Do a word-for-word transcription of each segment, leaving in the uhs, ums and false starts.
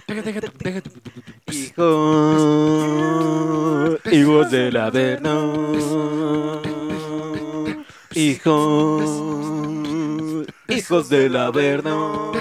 Hijo, hijos del Averno. Hijo, hijos del Averno.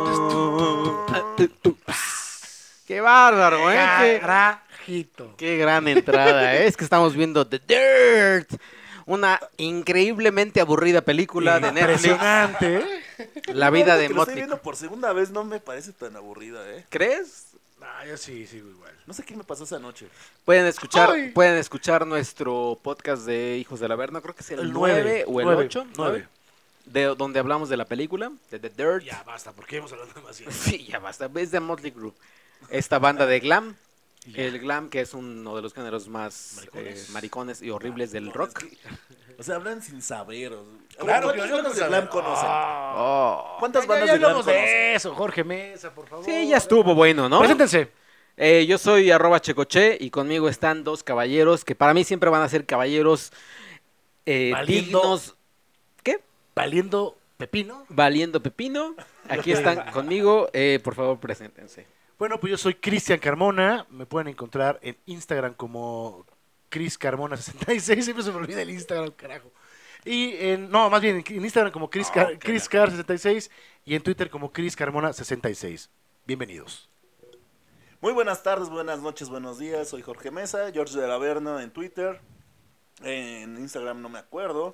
Qué bárbaro, ¿eh? Qué, Carajito. qué gran entrada, ¿eh? Es que estamos viendo The Dirt. Una increíblemente aburrida película de Netflix. Impresionante, ¿eh? La vida de que lo estoy Motley. viendo por segunda vez no me parece tan aburrida, ¿eh? ¿Crees? Ah, yo sí, sigo igual. No sé qué me pasó esa noche. Pueden escuchar, Ay. pueden escuchar nuestro podcast de Hijos del Averno, creo que es el, El nueve nueve, o el nueve, ocho, nueve. de donde hablamos de la película, de The Dirt. Ya basta, porque hemos hablado demasiado. Sí, ya basta. Es de Motley Crue. Esta banda de glam. El glam, que es uno de los géneros más maricones, eh, maricones y horribles del rock. O sea, hablan sin saber. o- Claro, que ¿Cuántas yo bandas no de glam conocen? Oh. ¿Cuántas Ya, bandas ya de glam hablamos conocen? de eso, Jorge Mesa, por favor. Sí, ya estuvo bueno, ¿no? Preséntense. Eh, yo soy arroba checoche y conmigo están dos caballeros que para mí siempre van a ser caballeros eh, Valiendo. dignos. ¿Qué? Valiendo Pepino. Valiendo pepino. Aquí están conmigo. Eh, por favor, preséntense. Bueno, pues yo soy Cristian Carmona. Me pueden encontrar en Instagram como Cris Carmona sesenta y seis. Siempre se me olvida el Instagram, carajo. Y en, no, más bien en Instagram como Cris Car, ok, Cris Car sesenta y seis y en Twitter como Cris Carmona sesenta y seis. Bienvenidos. Muy buenas tardes, buenas noches, buenos días. Soy Jorge Mesa, George del Averno en Twitter. En Instagram no me acuerdo.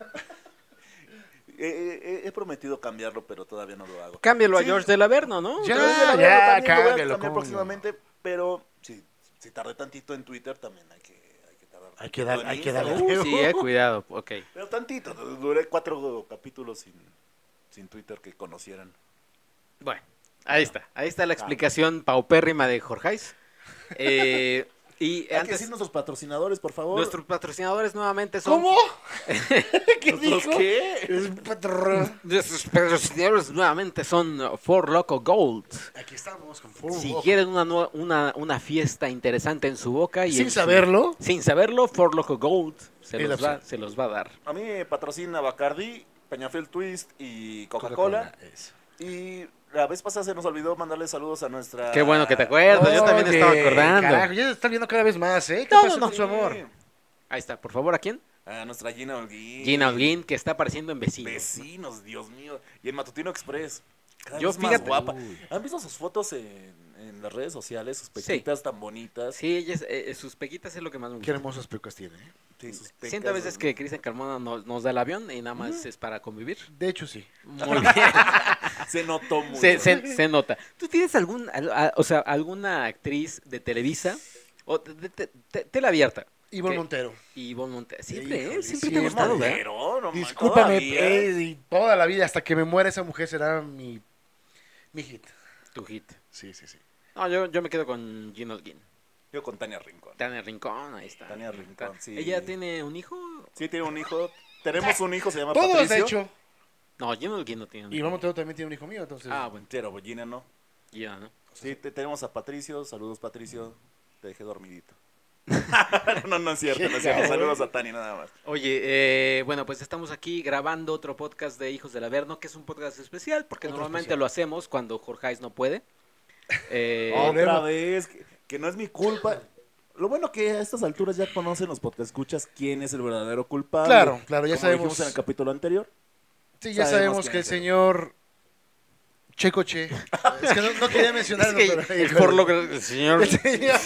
he, he- he prometido cambiarlo, pero todavía no lo hago. Cámbialo a Sí, George del Averno, ¿no? Ya, George del Averno ya, también lo voy a cámbialo, cambiar ¿cómo próximamente, pero si, si tardé tantito en Twitter, también hay que, hay que tardar. Hay que tantito dar- en hay que Instagram. darle. Uh, sí, eh, cuidado. Ok. Pero tantito, duré cuatro capítulos sin, sin Twitter que conocieran. Bueno, ahí está. Ahí está la explicación paupérrima de Jorgeis. Eh, y Hay que antes, decir nuestros patrocinadores, por favor. nuestros patrocinadores nuevamente son... ¿Cómo? ¿Qué ¿Nuestros dijo? qué? Es patrón. Nuestros patrocinadores nuevamente son For Loco Gold. Aquí estamos con Four Si Walk. quieren una, nue- una, una fiesta interesante en su boca y Sin en su- saberlo. sin saberlo, For Loco Gold se Es la los, va, opción. se los va a dar. A mí me patrocina Bacardi, Peñafiel Twist y Coca-Cola. Eso. Y la vez pasada se nos olvidó mandarle saludos a nuestra... Qué bueno que te acuerdas, yo también Oye, estaba acordando. Carajo, ya se están viendo cada vez más, ¿eh? ¿Qué No, pasó no, con su amor? Ahí está, por favor, ¿a quién? A nuestra Gina Holguín. Gina Holguín, que está apareciendo en Vecinos. Vecinos, Dios mío. Y en Matutino Express. Cada Yo, vez más fíjate- guapa. Uy. ¿Han visto sus fotos en, en las redes sociales? Sus pequitas tan bonitas. Sí, ella es- eh, sus pequitas es lo que más me Qué gusta. hermosas pecas tiene, ¿eh? Sí, sus pecas. Siento a veces que Cristian Carmona nos, nos da el avión y nada más es para convivir. De hecho, sí. Muy bien. Se notó mucho. se, se- se nota. ¿Tú tienes algún, al- a- o sea, alguna actriz de Televisa o de, de- de- de- tele abierta? Ivonne ¿Qué? Montero. Ivonne Montero. Siempre, Híjole, ¿eh? Siempre sí, te ha gustado, ¿verdad? Montero, no mames, Discúlpame, todavía. eh, y toda la vida, hasta que me muera esa mujer, será mi, mi hit. Tu hit. Sí, sí, sí. No, yo, yo me quedo con Gina Holguín. Yo con Tania Rincón. Tania Rincón, ahí está. Tania Rincón, sí. ¿Ella tiene un hijo? Sí, tiene un hijo. Tenemos un hijo, se llama Todos, Patricio. de hecho. No, Gina Holguín no tiene un hijo. Ivonne Montero también tiene un hijo mío, entonces. Ah, bueno, Pero Gina no. ya, ¿no? Sí, te- tenemos a Patricio. Saludos, Patricio. Te dejé dormidito. no, no es cierto, no es cierto. Saludos a Tani nada más. Oye, eh, bueno, pues estamos aquí grabando otro podcast de Hijos del Averno, que es un podcast especial, porque Otro normalmente especial. lo hacemos cuando Jorgeis no puede. Eh, Oh, Otra Volvemos. vez, que, que no es mi culpa. Lo bueno que a estas alturas ya conocen los podcast escuchas quién es el verdadero culpable. Claro, claro, ya Como sabemos. dijimos en el capítulo anterior. Sí, ya sabemos sabemos quién que el es él. señor Checoche. Es que no, no quería mencionarlo, es que pero. el por lo que el señor... El señor-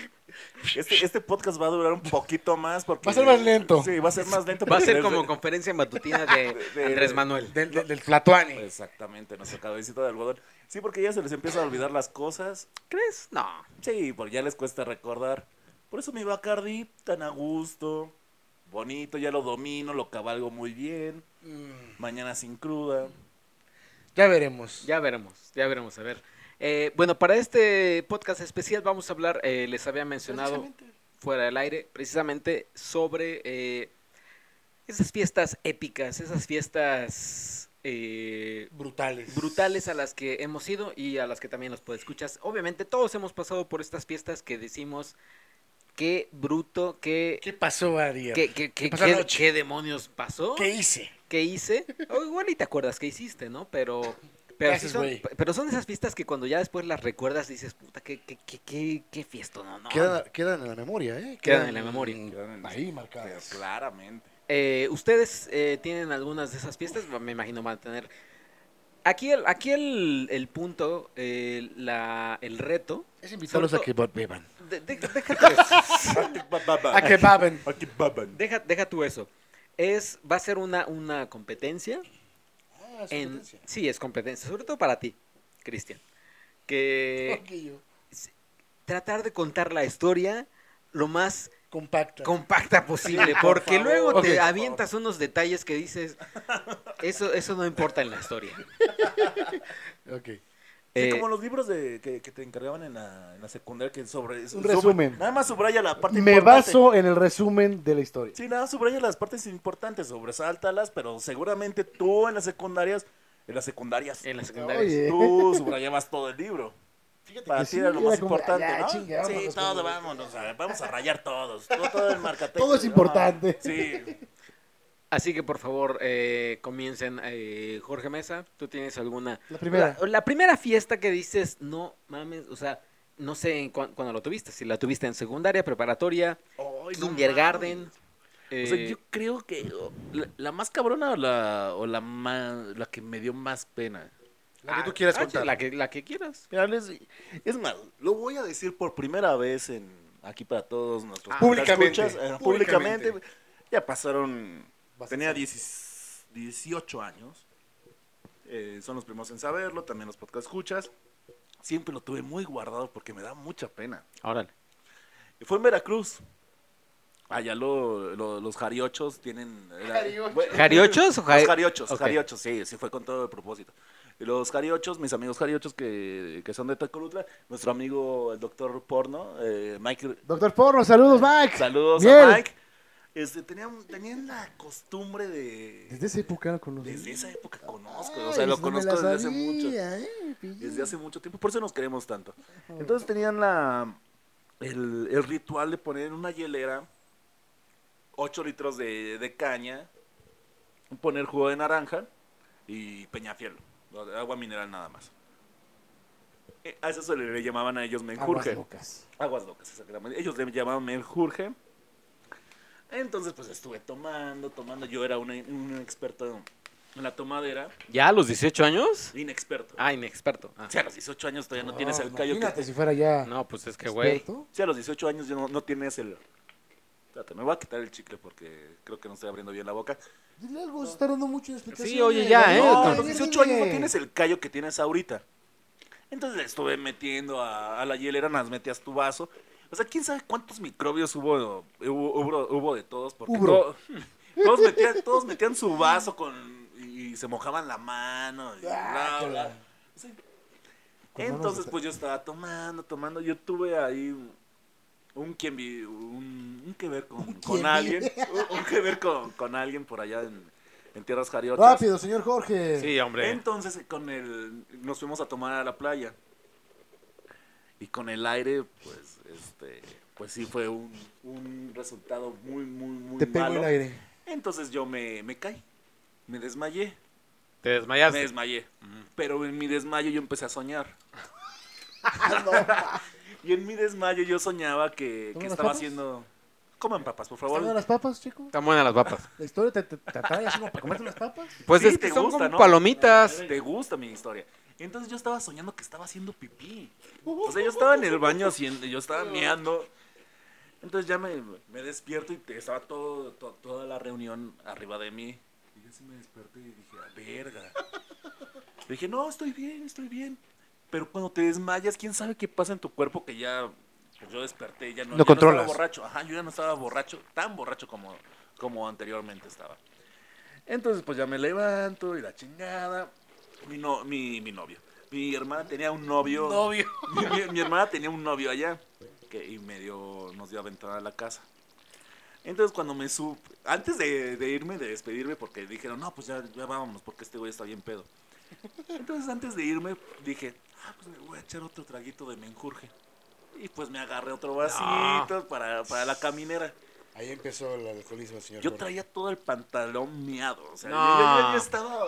Este, este podcast va a durar un poquito más porque... Va a ser más lento. Sí, va a ser más lento. Va a porque ser desde- como conferencia matutina de de- Andrés Manuel. Del, del, del Flatuani. Exactamente, nuestra cabecita de algodón. Sí, porque ya se les empieza a olvidar las cosas. ¿Crees? No. Sí, porque ya les cuesta recordar. Por eso mi Bacardi, tan a gusto, bonito, ya lo domino, lo cabalgo muy bien. Mm, Mañana sin cruda. Ya veremos. Ya veremos, ya veremos, a ver. Eh, bueno, para este podcast especial vamos a hablar, eh, les había mencionado fuera del aire, precisamente sobre eh, esas fiestas épicas, esas fiestas eh, Brutales. brutales a las que hemos ido y a las que también los podescuchas. Obviamente todos hemos pasado por estas fiestas que decimos, qué bruto, qué, ¿Qué pasó, Ariel? qué, qué, qué, pasó qué- anoche? qué demonios pasó. ¿Qué hice? ¿Qué hice? O igual y te acuerdas qué hiciste, ¿no? Pero, Pero, sí haces, son, güey? pero son esas fiestas que cuando ya después las recuerdas dices, puta, qué, qué, qué, qué, qué fiesta, no, no. Quedan, quedan en la memoria, ¿eh? Quedan en la memoria. Quedan en- Ahí marcadas. Pero claramente. Eh, ¿Ustedes eh, tienen algunas de esas fiestas? Me imagino van a tener. Aquí el, aquí el, el punto, eh, la, el reto. Es invitarlos a sobre que todo- beban. de- de- déjate eso. A que baben. Aquí baban. Deja, deja tú eso. Es, va a ser una, una competencia. Ah, es En, competencia. sí, es competencia, sobre todo para ti, Cristian. Que Ok, yo. tratar de contar la historia lo más Compacta. compacta posible, Sí, por porque favor. luego te Ok. avientas unos detalles que dices, eso, eso no importa en la historia. Ok. Sí, Eh, como los libros de, que, que te encargaban en la, en la secundaria, que sobre... Un sobre- resumen. nada más subraya la parte Me importante. baso en el resumen de la historia. Sí, nada, subraya las partes importantes, sobresáltalas, pero seguramente tú en las secundarias, en las secundarias, en la secundaria. Oye. tú subrayabas todo el libro. Fíjate Para que ti sí, era lo era más como, importante, ya, ¿no? chinga, Sí, vámonos, todo, vámonos. vámonos, a ver, vamos a rayar todos, todo, todo el marcatexto. Todo es ¿no? importante. Sí, Así que por favor eh, comiencen. eh, Jorge Mesa, ¿tú tienes alguna? La primera. La, la primera fiesta que dices, no mames, o sea, no sé en cu- cuándo lo tuviste, si la tuviste en secundaria, preparatoria, Ay, no kindergarten. mames. eh, O sea, yo creo que oh, la, la más cabrona o la, o la más, la que me dio más pena. La que tú quieras ah, contar. La que, la que quieras. Mira, les- es más, lo voy a decir por primera vez en aquí para todos nuestros Ah, públicamente, escuchas, eh, públicamente. públicamente. Ya pasaron, Bastante tenía años. diez, dieciocho años. Eh, son los primeros en saberlo, también los podcast escuchas. Siempre lo tuve muy guardado porque me da mucha pena. Órale. Y fue en Veracruz. Allá lo, lo- los jariochos tienen... era- ¿Jariochos? bueno, ¿Jariochos o Los jari- jariochos, Ok. jariochos, sí, sí fue con todo el propósito. Y los jariochos, mis amigos jariochos que, que son de Tacolutla, nuestro amigo el doctor Porno, eh, Mike, Doctor Porno, saludos, Mike. saludos Miel. a Mike, este, tenían, tenían la costumbre de... Desde esa época lo conocí. Desde esa época conozco, Ay, o sea, lo eso no me conozco la desde hace mucho. sabía, eh, pillé. Desde hace mucho tiempo, por eso nos queremos tanto. Entonces tenían la el, el ritual de poner en una hielera ocho litros de, de caña, poner jugo de naranja y peñafiel, agua mineral nada más. Eh, A eso se le, le llamaban a ellos Aguas menjurje. locas. Aguas locas, exactamente. Ellos le llamaban menjurje. Entonces pues estuve tomando, tomando. Yo era un, un experto en la tomadera. ¿Ya a los dieciocho años? Inexperto. Ah, inexperto. Ah. O sea, a los dieciocho años todavía no tienes el callo que... Imagínate si fuera ya No, pues es que, güey. experto. Sí, a los dieciocho años ya no, no tienes el... Espérate, me voy a quitar el chicle porque creo que no estoy abriendo bien la boca. Dile algo, se está dando mucho de explicación. Sí, oye, ya, ¿eh? No, no, a los dile, dieciocho años no dile. tienes el callo que tienes ahorita. Entonces le estuve metiendo a, a la hielera, nas metías tu vaso. O sea, quién sabe cuántos microbios hubo hubo, hubo, hubo de todos. Porque Hubro. to- todos, metían, todos metían su vaso con y se mojaban la mano. Y bla, Ah, bla. Sí. Con manos Entonces, de- pues yo estaba tomando, tomando. Yo tuve ahí un, un quien vi, un, un que ver con, Un con quien alguien. vive. Un, un que ver con, con alguien por allá en, en Tierras Jariotas. Rápido, señor Jorge. Sí, hombre. Entonces con el nos fuimos a tomar a la playa. Y con el aire, pues, este, pues sí fue un, un resultado muy, muy, muy Te pegó malo. el aire. Entonces yo me, me caí, me desmayé, Te desmayaste. me desmayé. Pero en mi desmayo yo empecé a soñar. Y en mi desmayo yo soñaba que, ¿Toman que las estaba papas? haciendo... Coman papas, por ¿Están favor. buenas las papas, chico? Están buenas las papas. ¿La historia te, te, te atrae así como para comerte las papas? Pues Sí, es que te son gusta, como ¿no? palomitas. Te gusta mi historia. Entonces yo estaba soñando que estaba haciendo pipí. O sea, yo estaba en el baño haciendo, yo estaba meando. Entonces ya me, me despierto y te- estaba todo, to- toda la reunión arriba de mí. Y yo sí me desperté y dije, a verga. Dije, no, estoy bien, estoy bien. Pero cuando te desmayas, quién sabe qué pasa en tu cuerpo que ya, pues yo desperté, ya no, Lo ya controlas. no estaba borracho. Ajá, yo ya no estaba borracho, tan borracho como, como anteriormente estaba. Entonces pues ya me levanto y la chingada. Mi, no, mi, mi novio. Mi hermana tenía un novio. Novio. Mi, mi- mi hermana tenía un novio allá. Que, y me dio, nos dio aventada a la casa. Entonces cuando me supe, antes de, de irme, de despedirme, porque dijeron, no, pues ya, ya vámonos, porque este güey está bien pedo. Entonces antes de irme, dije, ah, pues me voy a echar otro traguito de menjurje. Y pues me agarré otro vasito para, para la caminera. Ahí empezó el alcoholismo, señor. Yo Jorge. traía todo el pantalón miado. O sea, No. yo, yo- yo- yo estaba.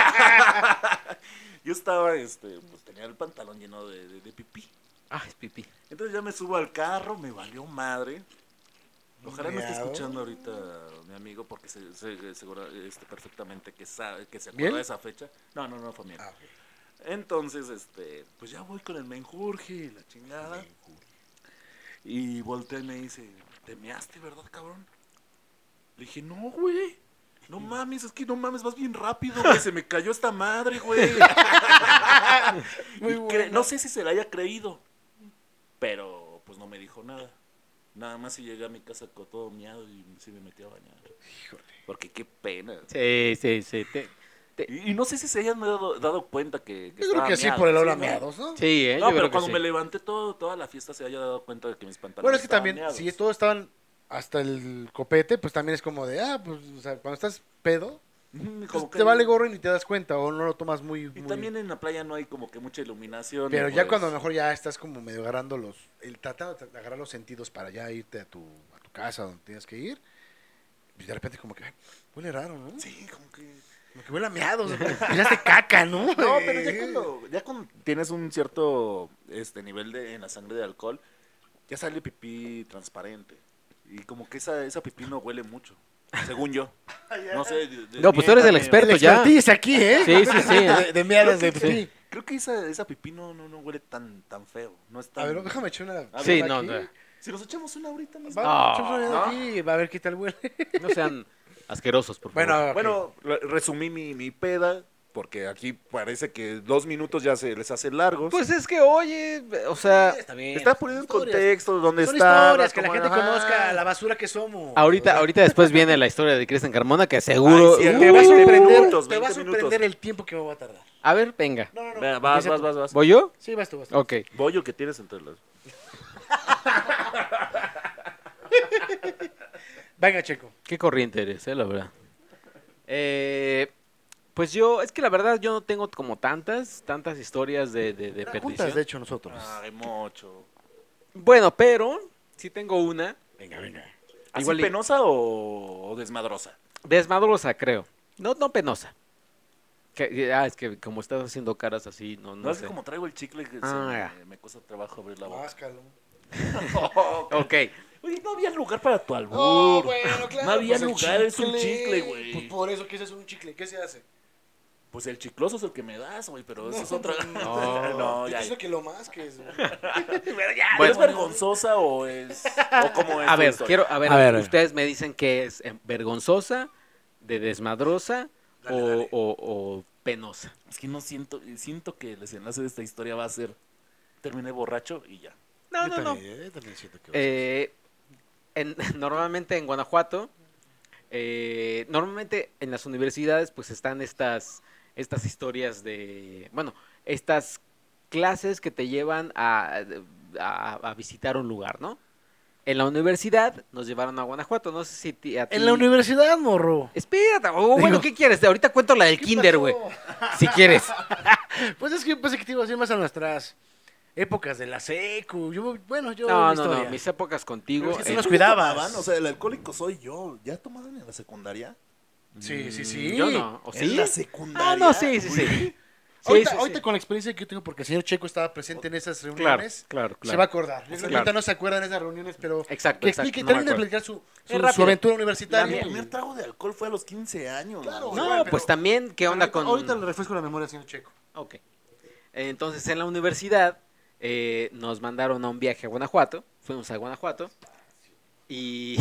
yo estaba, este, pues tenía el pantalón lleno de, de, de pipí. Ah, es pipí. Entonces ya me subo al carro, me valió madre. Ojalá no esté Miado. escuchando ahorita mi amigo porque se, se, seguro este, perfectamente que sabe, que se ¿Miel? acuerda de esa fecha. No, no, no fue miel. Ah, ok. Entonces, este, pues ya voy con el menjurje y la chingada. Y voltea y me dice, ¿te measte, verdad, cabrón? Le dije, no, güey. No mames, es que no mames, vas bien rápido, güey. Se me cayó esta madre, güey. Muy Y cre- bueno. No sé si se la haya creído. Pero, pues no me dijo nada. Nada más si llegué a mi casa con todo miado y sí me metí a bañar. Híjole. Porque qué pena. Sí, sí, sí. te- te- Y, y no sé si se hayan dado, dado cuenta que, que Yo creo estaba que sí miado, por el olor a ¿no? meados, ¿no? sí, ¿eh? No, Yo pero creo que cuando sí. me levanté todo, toda la fiesta se haya dado cuenta de que mis pantalones Bueno, es que estaban también, meados. si todos estaban hasta el copete, pues también es como de, ah, pues, o sea, cuando estás pedo, Ujú, pues, como que- te vale gorro y ni te das cuenta, o no lo tomas muy... Y muy... también en la playa no hay como que mucha iluminación. Pero y ya pues, cuando a lo mejor ya estás como medio agarrando los... El tratando de agarrar los sentidos para ya irte a tu, a tu casa donde tienes que ir, pues de repente como que, ay, huele raro, ¿no? Sí, como que... Como que huele a meados, miraste caca, ¿no? No, pero ya cuando, ya cuando tienes un cierto este nivel de, en la sangre de alcohol, ya sale pipí transparente. Y como que esa, esa pipí no huele mucho, según yo. No sé. de- de- No, pues tú eres el desmiéntame. experto ya. expertise aquí, ¿eh? Sí, sí, sí. De, de meadas de Creo que- pipí. Creo que esa, esa pipí no, no, no huele tan, tan feo. No es tan... A ver, déjame echar una... A Sí, una no, aquí. no. Si nos echamos una ahorita mismo. Vamos, No, echamos una ¿no? aquí, va a ver qué tal huele. No sean asquerosos, por favor. Bueno, ok. Bueno, re- resumí mi, mi peda, porque aquí parece que dos minutos ya se les hace largos. Pues es que, oye, o sea, está bien. Está poniendo en Historias. contexto dónde Son está. historias, que la gente conozca la basura que somos. ahorita, O sea, ahorita después viene la historia de Cristian Carmona, que seguro... Ay, sí, te va a veinte sorprender, minutos, te va a veinte sorprender minutos. el tiempo que me va a tardar. A ver, venga. No, no, no. Venga, vas, empieza vas, tú. vas, vas. ¿Voy yo? Sí, vas tú, vas tú. Ok. Bollo que tienes entre las... Venga, Checo. Qué corriente eres, eh, la verdad. Eh, pues yo, es que la verdad yo no tengo como tantas, tantas historias de, de, de Juntas, perdición. de hecho, nosotros. Ay, mocho. Bueno, pero sí tengo una. Venga, venga. ¿Así Igual y- penosa o, o desmadrosa? Desmadrosa, creo. No, no penosa. Que, ah, es que como estás haciendo caras así, no, no, No, es sé. que como traigo el chicle que se Ah, me, ya. me cuesta trabajo abrir la boca. Máscalo. Ok. Oye, no había lugar para tu albur. Oh, bueno, claro. No había pues el lugar, es un chicle, güey. Pues por eso que ese es un chicle. ¿Qué se hace? Pues el chicloso es el que me das, güey, pero eso No, es otra. no. no, Yo ya. pienso que lo masques. güey. Bueno. ¿Es vergonzosa o es.? ¿O cómo es? A tu ver, historia? quiero, a ver, A ver. ustedes me dicen que es eh, vergonzosa, de desmadrosa Dale, o, dale. o- o penosa. Es que no siento. Siento que el desenlace de esta historia va a ser. Terminé borracho y ya. No, Yo no, no. también, yo también siento que va a ser. Eh, en- normalmente en Guanajuato, eh, normalmente en las universidades pues están estas, estas historias de, bueno, estas clases que te llevan a, a- a visitar un lugar, ¿no? En la universidad nos llevaron a Guanajuato, no sé si ti- a ti... En la universidad, morro. Espérate, o bueno, Digo, ¿qué quieres? Ahorita cuento la del ¿Qué kinder, pasó? güey, si quieres. Pues es que yo pensé que te iba a decir más a nuestras épocas de la secu. Yo, bueno, yo. No, mi no, historia. no, mis épocas contigo. Pero es que sí eh, nos cuidabas. ¿Tomaban? O sea, el alcohólico soy yo. ¿Ya tomaban en la secundaria? Sí, sí, sí. Yo no, ¿o sí? ¿En la secundaria? Ah, no, sí, sí, sí. Sí, ahorita, sí, ahorita sí. con la experiencia que yo tengo, porque el señor Checo estaba presente en esas Claro, reuniones, claro, se va a claro. acordar. Yo creo que Claro. ahorita no se acuerdan de esas reuniones, pero Exacto, que exacto, explique, no me termine de acuerdo. explicar su, su, Es su rápido. aventura Mi universitaria. primer trago de alcohol fue a los quince años. Claro, güey. güey. No, pero- pues también, ¿qué onda con...? Ahorita le refresco la memoria al señor Checo. Ok. Entonces, en la universidad eh, nos mandaron a un viaje a Guanajuato. Fuimos a Guanajuato. Y...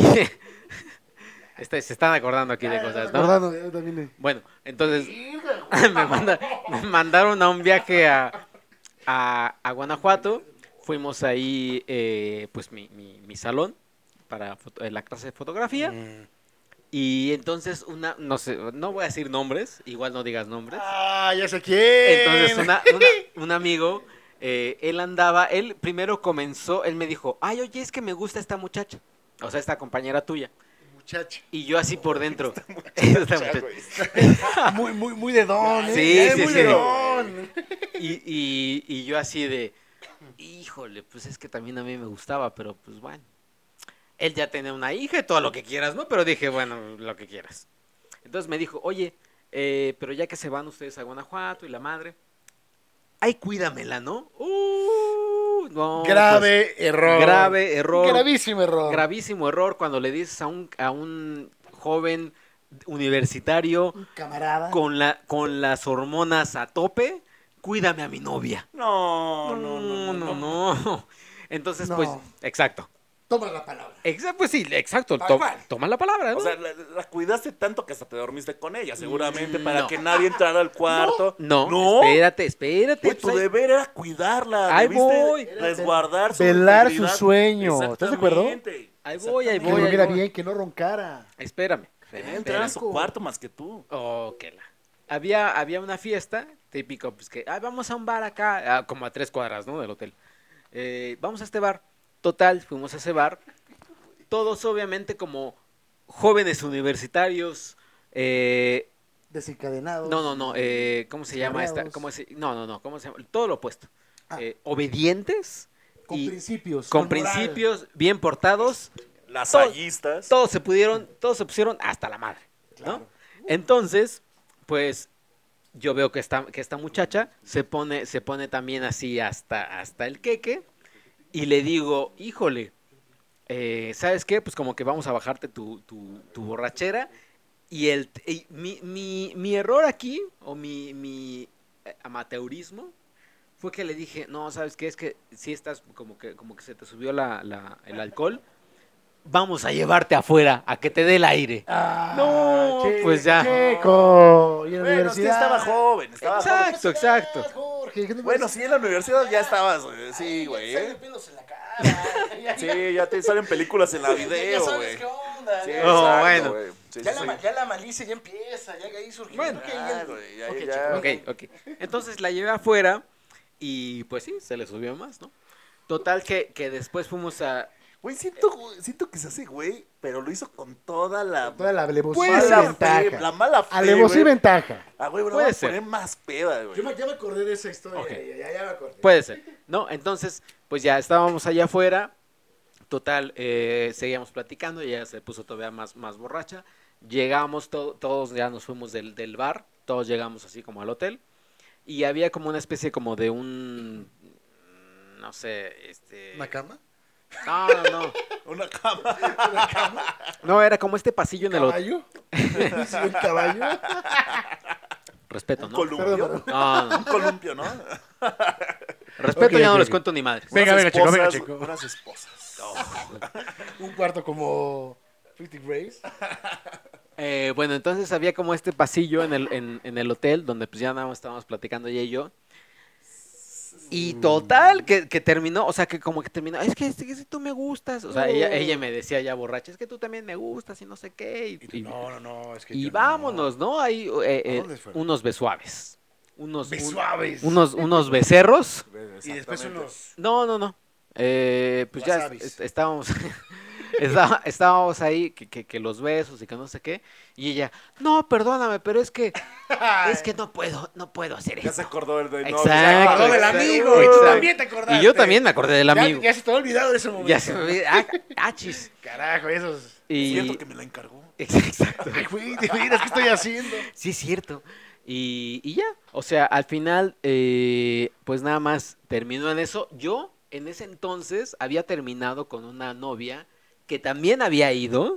Este, se están acordando aquí de cosas, ¿no? Acordando, yo también le- Bueno, entonces me, manda- me mandaron a un viaje a, a, a Guanajuato. Fuimos ahí, eh, pues mi, mi, mi salón para foto- eh, la clase de fotografía. Mm. Y entonces una, no sé, no voy a decir nombres, igual no digas nombres. Ah, ya sé quién. Entonces una, una- un amigo, eh, él andaba, él primero comenzó, él me dijo, ay, oye, es que me gusta esta muchacha, o sea, esta compañera tuya. Muchacho. Y yo así por dentro. Esta muchacha. Muy, muy, muy de don. ¿eh? Sí, Eh, sí, muy sí. de don. Y, y, y yo así de, híjole, pues es que también a mí me gustaba, pero pues bueno. Él ya tenía una hija y todo lo que quieras, ¿no? Pero dije, bueno, lo que quieras. Entonces me dijo, oye, eh, pero ya que se van ustedes a Guanajuato y la madre, ay, cuídamela, ¿no? Uh, no grave pues, error. Grave error. Gravísimo error. Gravísimo error cuando le dices a un, a un joven universitario Un camarada. con, la, con las hormonas a tope, cuídame a mi novia. No, no, no, no, no. no. Entonces, No. pues, exacto. Toma la palabra. Exacto, pues sí, exacto. Tal To- cual. toma la palabra, ¿no? O sea, la, la cuidaste tanto que hasta te dormiste con ella, seguramente, Mm, para no. que nadie entrara al cuarto. no, no. espérate, espérate. Güey, tu pues, ahí- deber era cuidarla. Ahí debiste voy. resguardar su Velar su integridad. sueño. ¿Estás de acuerdo? Exactamente. Ahí voy, ahí Que voy. ahí durmiera voy. bien, que no roncara. Espérame. Quería entrar a espérame. su cuarto más que tú. Oh, qué la. Había, había una fiesta, típico, pues que, ah, vamos a un bar acá, ah, como a tres cuadras, ¿no? Del hotel. Eh, vamos a este bar. Total, fuimos a ese bar. Todos, obviamente, como jóvenes universitarios. Eh, Desencadenados. no, no, no. Eh, ¿Cómo se llama esta? Descarriados. ¿Cómo se, no, no, no. ¿Cómo se llama? Todo lo opuesto. Ah. Eh, obedientes. Con y principios. con moral. principios, bien portados. Las Todo- hallistas. Todos se pudieron, todos se pusieron hasta la madre, ¿no? Claro. Entonces, pues yo veo que esta, que esta muchacha se pone, se pone también así hasta, hasta el queque y le digo, híjole, eh, ¿sabes qué? Pues como que vamos a bajarte tu, tu, tu borrachera y el y mi, mi, mi error aquí, o mi, mi eh, amateurismo, fue que le dije, no, ¿sabes qué? Es que si estás como que, como que se te subió la, la, el alcohol, vamos a llevarte afuera a que te dé el aire. Ah, No, Checo, pues ya. Checo. Y en la Bueno, es que universidad. estaba joven. Estaba Exacto, joven. exacto. Jorge, ¿qué te Bueno, pasa? sí, en la universidad ya estabas, güey. Sí, güey. Salen ¿eh? pelos en la cara. Sí, ya te salen películas en la Ya video, sabes güey. qué onda. Sí, ya, Oh, exacto, bueno. güey. Sí, ya sí, la, sí. ma- ya la malicia ya empieza. Ya ahí surgió. Bueno. Ok, Ah, ya- güey, ya, ok, ya. Checo, Ok, ok. Entonces la llevé afuera y pues sí, se le subió más, ¿no? Total que, que después fuimos a... Güey, siento, güey, siento que se hace güey, pero lo hizo con toda la... Toda la alevosía mala y fe, ventaja. la mala fe, Alevosía y güey. ventaja. Ah, güey, me Puede voy a ser. poner más peda, güey. Yo me, ya me acordé de esa historia. Ok. Ya, ya, ya me acordé. Puede ser, ¿no? Entonces, pues ya estábamos allá afuera. Total, eh, seguíamos platicando, ella se puso todavía más, más borracha. Llegamos, to- todos ya nos fuimos del, del bar, todos llegamos así como al hotel. Y había como una especie como de un... No sé, este... ¿Una cama? No, no, no. Una cama. ¿Una cama? No, era como este pasillo en el hotel. ¿Caballo? ¿Sí, el caballo? Respeto, Un ¿no? columpio. Perdón, No, no. Un columpio, ¿no? Respeto, Ok, ya no ok, les ok. cuento ni madre. Venga, Unas venga, chico, venga, esposas, chico. Unas esposas. Un cuarto como Fifty Grace. Eh, bueno, entonces había como este pasillo en el, en, en el hotel donde pues ya nada más estábamos platicando ella y yo. Y total, que, que terminó, o sea, que como que terminó, es que, es que tú me gustas. O sea, ella, ella me decía ya borracha, es que tú también me gustas y no sé qué. Y, Y tú, y- no, no, no, es que y yo vámonos, ¿no? Ahí, eh, eh, ¿A dónde fueron? unos besuaves. Unos, no. un- Besuaves. unos, unos becerros. Y después Exactamente. unos... No, no, no. Eh, pues ya Wasabis. est- estábamos, estaba- estábamos ahí, que, que, que los besos y que no sé qué. Y ella, no, perdóname, pero es que, es que no puedo, no puedo hacer Ya se eso. acordó el de Exacto, novio. Se acordó del exacto. amigo. Y tú Exacto. también te acordaste. Y yo también me acordé del Ya- amigo. Ya, se te había olvidado de ese momento. Ya se me olvidó. Ah, achis. Carajo, esos... Y... Siento que me la encargó. Exacto. Ay, güey, de veras, ¿qué estoy haciendo? Sí, es cierto. Y, y ya, o sea, al final, eh, pues nada más terminó en eso. Yo, en ese entonces, había terminado con una novia que también había ido,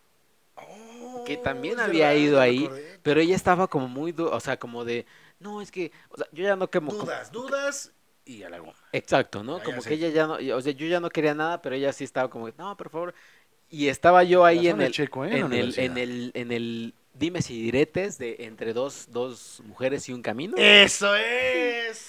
que también Oh, es había verdad, ido ya me ahí, acordé. pero ella estaba como muy, du- o sea, como de, no, es que, o sea, yo ya no quemo. Dudas, dudas y a la goma. Exacto, ¿no? Ah, ya Como sé. que ella ya no, o sea, yo ya no quería nada, pero ella sí estaba como, no, por favor. Y estaba yo ahí Razón en de el, Checo, ¿eh? En la en el, universidad. en el, en el dimes y diretes de entre dos, dos mujeres y un camino. ¡Eso es!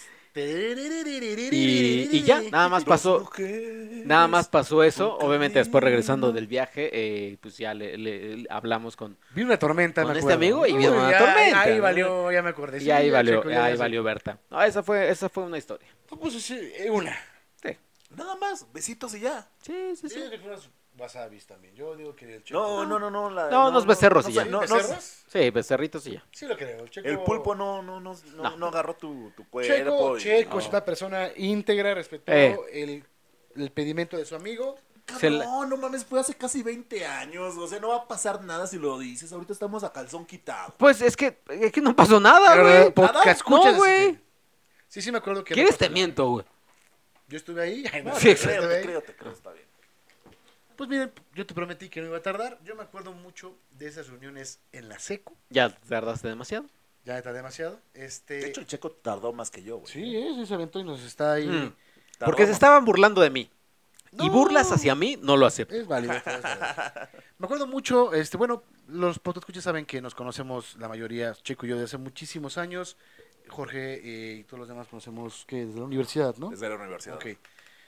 Y, y ya, nada más pasó, nada más pasó eso. Obviamente después regresando del viaje, eh, pues ya le, le- le hablamos con, Vi una tormenta, Con me este acuerdo. amigo y vino Uy, una ya- tormenta, Ahí ¿no? valió, ya me acordé. y Sí, ahí ya, valió, Checo, ya, ahí ya sé. valió Berta. No, esa fue, esa fue una historia. No, pues sí, eh, una. Sí, Nada más, besitos y ya. sí, sí. sí. Yo digo que fueron wasabis también. Yo digo que el Checo... No, no, no, no. la- No, unos becerros y no, ya. no, no, ¿Becerros? Sí, becerritos y ya. Sí lo creo. El, Checo, El pulpo no, no, no, no, No. no agarró tu, tu cuerpo. Checo, y- Checo no. es una persona íntegra, respetó Eh. el, el pedimento de su amigo. Se la- Cabrón, no mames, fue hace casi veinte años. O sea, no va a pasar nada si lo dices. Ahorita estamos a calzón quitado. Pues es que, es que no pasó nada, Pero, güey. podcast, No, escuchas, güey. este, Sí, sí me acuerdo que... ¿Quieres no te pasó miento, nada. güey? Yo estuve ahí. Ay, no, No, Sí, te yo creo, estuve te ahí. creo, te creo, está bien. Pues miren, yo te prometí que no iba a tardar. Yo me acuerdo mucho de esas reuniones en la secu. Ya tardaste demasiado. Ya está demasiado. Este... De hecho, el Checo tardó más que yo, güey. Sí, eh, sí se aventó y nos está ahí... Mm. Tardó Porque se más. estaban burlando de mí. Y No. burlas hacia mí, no lo acepto. Es válido. es válido. Me acuerdo mucho, este, bueno, los podescuchas saben que nos conocemos la mayoría, Checo y yo, de hace muchísimos años. Jorge eh, y todos los demás conocemos que desde la universidad, ¿no? Desde la universidad. Ok.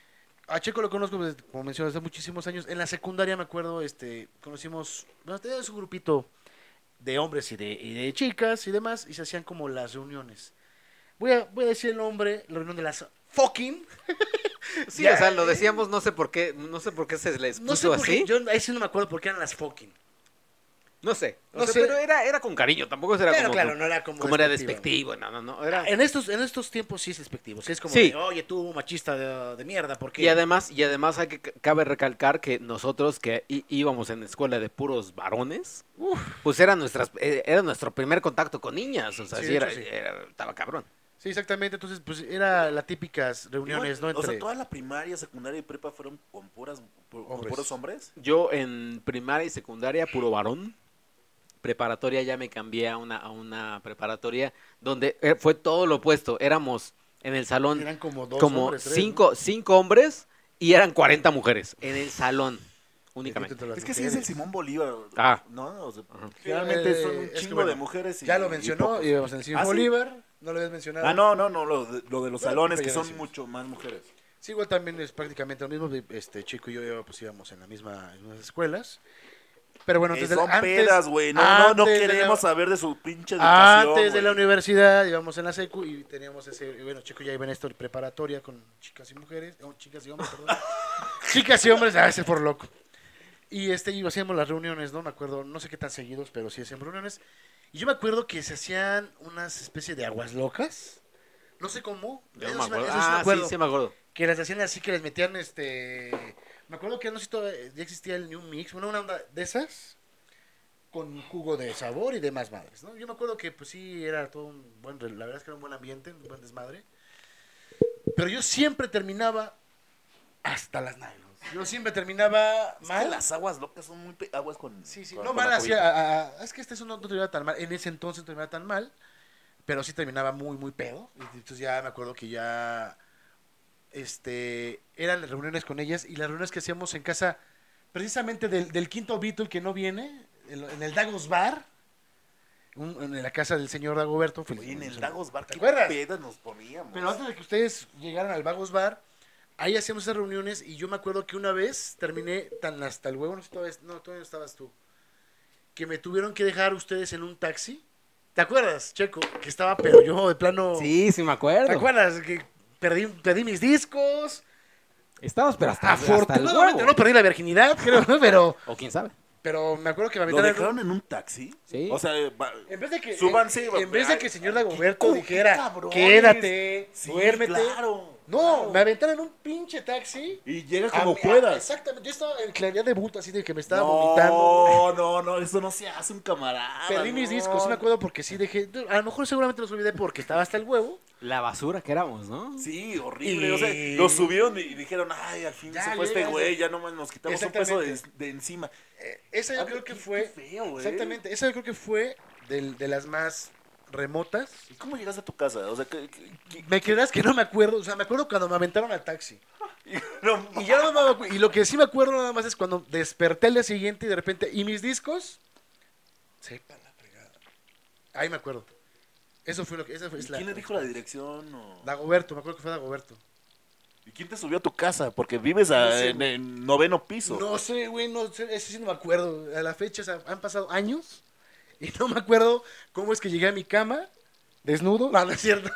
A Checo lo conozco, desde- como mencioné, hace muchísimos años. En la secundaria me acuerdo, este, conocimos, bueno, teníamos un grupito de hombres y de, y de chicas y demás, y se hacían como las reuniones. Voy a, voy a decir el nombre, la reunión de las fucking. Sí, Ya, o sea, lo eh, decíamos, no sé por qué, no sé por qué se les puso No sé por así. qué, yo ahí sí no me acuerdo por qué eran las fucking. No sé, o No sea, sé. pero era, era con cariño, tampoco era Pero como, claro, no era como como era despectivo. despectivo, no, no, no, era... En estos, en estos tiempos sí es despectivo. Sí es como, Sí. de, oye, tú machista de, de mierda, ¿por qué? Y además, y además hay que cabe recalcar que nosotros que í- íbamos en escuela de puros varones, Uf. pues era nuestras, eh, era nuestro primer contacto con niñas, o sea, Sí, sí, de era, hecho, sí. era- estaba cabrón. Sí, exactamente. Entonces, pues era las típicas reuniones, Igual, ¿no? Entre... O sea, toda la primaria, secundaria y prepa fueron con puras, pu- con Hombres. puros hombres. Yo en primaria y secundaria puro varón. Preparatoria ya me cambié a una, a una preparatoria donde eh, fue todo lo opuesto. Éramos en el salón Eran como dos como hombres, tres, cinco, cinco hombres y eran cuarenta mujeres en el salón ¿no? únicamente. Entre las Es que sí es el mujeres. Simón Bolívar. Ah. ¿No? O sea, Ajá. generalmente Eh, son un es que chingo bueno, de mujeres. Y, Ya lo y mencionó, pocos. y íbamos en el Simón ¿Ah, sí? Bolívar. No lo habías mencionado. Ah, no, no, no, lo de, lo de los Bueno, salones pero que ya son decimos. mucho más mujeres. Sí, igual también es prácticamente lo mismo. Este Chico y yo pues íbamos en la misma en las escuelas. Pero bueno, Eh, desde son la- antes, pedas, güey. No, no, no antes de la- queremos saber de su pinche educación. Antes de la güey. universidad íbamos en la secu y teníamos ese, y bueno, Chico ya iba en esto de preparatoria con chicas y mujeres, no, chicas y hombres, perdón. Chicas y hombres, a veces por loco. Y este, y hacíamos las reuniones, ¿no? Me acuerdo, no sé qué tan seguidos, pero sí hacíamos reuniones. Y yo me acuerdo que se hacían unas especies de aguas locas. No sé cómo. Yo eso no me sí me- acuerdo. eso sí me Ah, acuerdo. sí, sí me acuerdo. Que las hacían así, que les metían este. Me acuerdo que no sé si todavía- ya existía el New Mix, bueno, una onda de esas. Con jugo de sabor y demás madres, ¿no? Yo me acuerdo que pues sí era todo un buen, la verdad es que era un buen ambiente, un buen desmadre. Pero yo siempre terminaba hasta las nylons. Yo siempre terminaba Es mal. que las aguas locas son muy pe- aguas con. Sí, sí, con- no con mal la así, cobija. a- a- es que este eso no, no terminaba tan mal, en ese entonces no terminaba tan mal, pero sí terminaba muy, muy pedo. Y entonces ya me acuerdo que ya, este, eran las reuniones con ellas y las reuniones que hacíamos en casa, precisamente del, del quinto Beatle que no viene, en, en el Dagos Bar, un- en la casa del señor Dagoberto. Oye, en el Dagos Bar, ¿Te qué acuerdas? pedas nos poníamos. Pero antes de que ustedes llegaran al Vagos Bar, ahí hacíamos esas reuniones y yo me acuerdo que una vez terminé tan hasta el huevo, no sé si todavía, no, todavía no estabas tú, que me tuvieron que dejar ustedes en un taxi. ¿Te acuerdas, Checo? Que estaba, pero yo de plano... Sí, sí me ¿Te acuerdo. acuerdas? Que perdí, perdí mis discos. Estábamos, pero hasta, hasta el Afortunadamente huevo. no perdí la virginidad, creo, pero, O quién sabe. pero me acuerdo que me ¿Lo aventaron... dejaron en un taxi? Sí. O sea, va- En vez de que, Súbanse, en, en vez de que el señor Dagoberto qué co- dijera, qué cabrones. quédate, sí, duérmete. claro. No, claro. me aventaron en un pinche taxi. Y llega A como mí- puedas. Exactamente, yo estaba en claridad de bulto, así de que me estaba No, vomitando. no, no, eso no se hace un camarada. Perdí mis no. discos, sí me acuerdo porque sí dejé. A lo mejor seguramente los olvidé porque estaba hasta el huevo. La basura que éramos, ¿no? Sí, horrible. Y- O sea, lo subieron y dijeron, ay, al fin Ya se fue este llegas, güey, ya nomás nos quitamos un peso de, Exactamente. de encima. Eh, esa yo Ah, creo que qué- fue. qué feo, güey. Exactamente, esa yo creo que fue del- de las más remotas. ¿Y cómo llegaste a tu casa? O sea, que, que- que- Me creerás que no me acuerdo, o sea, me acuerdo cuando me aventaron al taxi. no, Y ya no me acu- y lo que sí me acuerdo nada más es cuando desperté al día siguiente y de repente, ¿y mis discos? Sepa la fregada. Ahí me acuerdo. Eso fue lo que. Esa fue, ¿Y es la- ¿Quién le dijo la dirección? O... Dagoberto, me acuerdo que fue Dagoberto. ¿Y quién te subió a tu casa? Porque vives a- No sé, en, güey. en noveno piso. No sé, güey, no sé, eso sí no me acuerdo. A la fecha o sea, han pasado años y no me acuerdo cómo es que llegué a mi cama desnudo. No, no es cierto.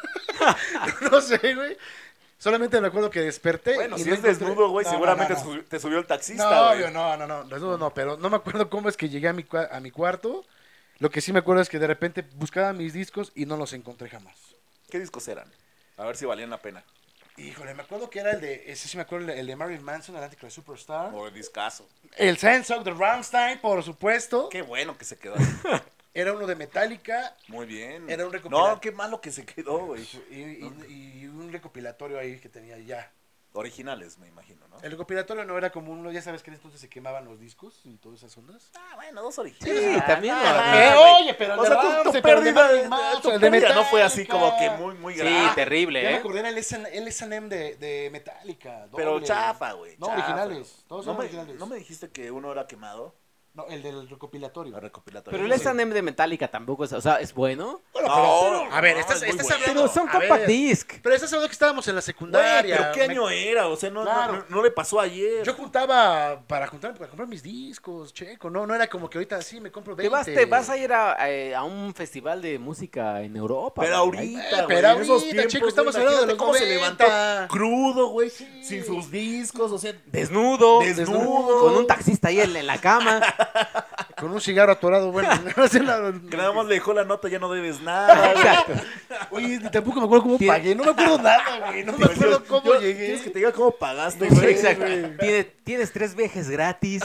No sé, güey. Solamente me acuerdo que desperté. Bueno, y si no es encontré- desnudo, güey, No, no, seguramente no, no. su- te subió el taxista, No, güey. obvio, no, no, no, desnudo no, pero no me acuerdo cómo es que llegué a mi, cua- a mi cuarto. Lo que sí me acuerdo es que de repente buscaba mis discos y no los encontré jamás. ¿Qué discos eran? A ver si valían la pena. Híjole, me acuerdo que era el de, ese sí me acuerdo, el de Marilyn Manson, el Antichrist Superstar. Por el discazo. El Sensog de Rammstein, por supuesto. Qué bueno que se quedó ahí. Era uno de Metallica. Muy bien. Era un recopilatorio. No, qué malo que se quedó, güey. Y, y, y un recopilatorio ahí que tenía ya. Originales, me imagino, ¿no? El recopilatorio no era como uno, ya sabes que entonces se quemaban los discos y todas esas ondas. Ah, bueno, dos originales. Sí, también. Ah, Eh, güey. oye, pero el O de sea, tu, Rammstein, tu pero el de pérdida, Marilyn Manson, tu el de pérdida no fue así Metallica. como que muy, muy Sí, grave. terrible, Ya me ¿eh? acordé, era el S and M de, de Metallica. Pero doble. chafa, güey. No, chafa. originales. Todos ¿No son me, originales. ¿No me dijiste que uno era quemado? No, el del recopilatorio. El recopilatorio. Pero el S and M de Metallica tampoco es, o sea, es bueno. Bueno, No, pero, no, a ver, no, estás, es muy estás bueno. hablando. Pero son a compact ver, disc. Pero estás hablando que estábamos en la Güey, secundaria. pero ¿qué Me- año era? O sea, no, Claro. no, no, no le pasó ayer. Yo juntaba para, juntar, para comprar mis discos, checo. No, no era como que ahorita sí me compro Te veinte. vas, te vas a ir a, eh, a un festival de música en Europa. Pero güey. ahorita, Eh, güey, pero en esos ahorita, tiempos, chico, estamos güey, hablando de imagínate los cómo se noventa. levantó crudo, güey, Sí. sin sus discos, o sea, Desnudo, Desnudo. con un taxista ahí en, en la cama. Con un cigarro atorado, bueno. No sé nada. que nada más le dejó la nota, ya no debes nada, güey. Exacto. Oye, tampoco me acuerdo cómo Tiene- pagué. No me acuerdo nada, güey. No me acuerdo cómo Yo- llegué. ¿Quieres que te diga cómo pagaste, No güey? sé, Exacto. güey. Tiene- tienes tres viajes gratis.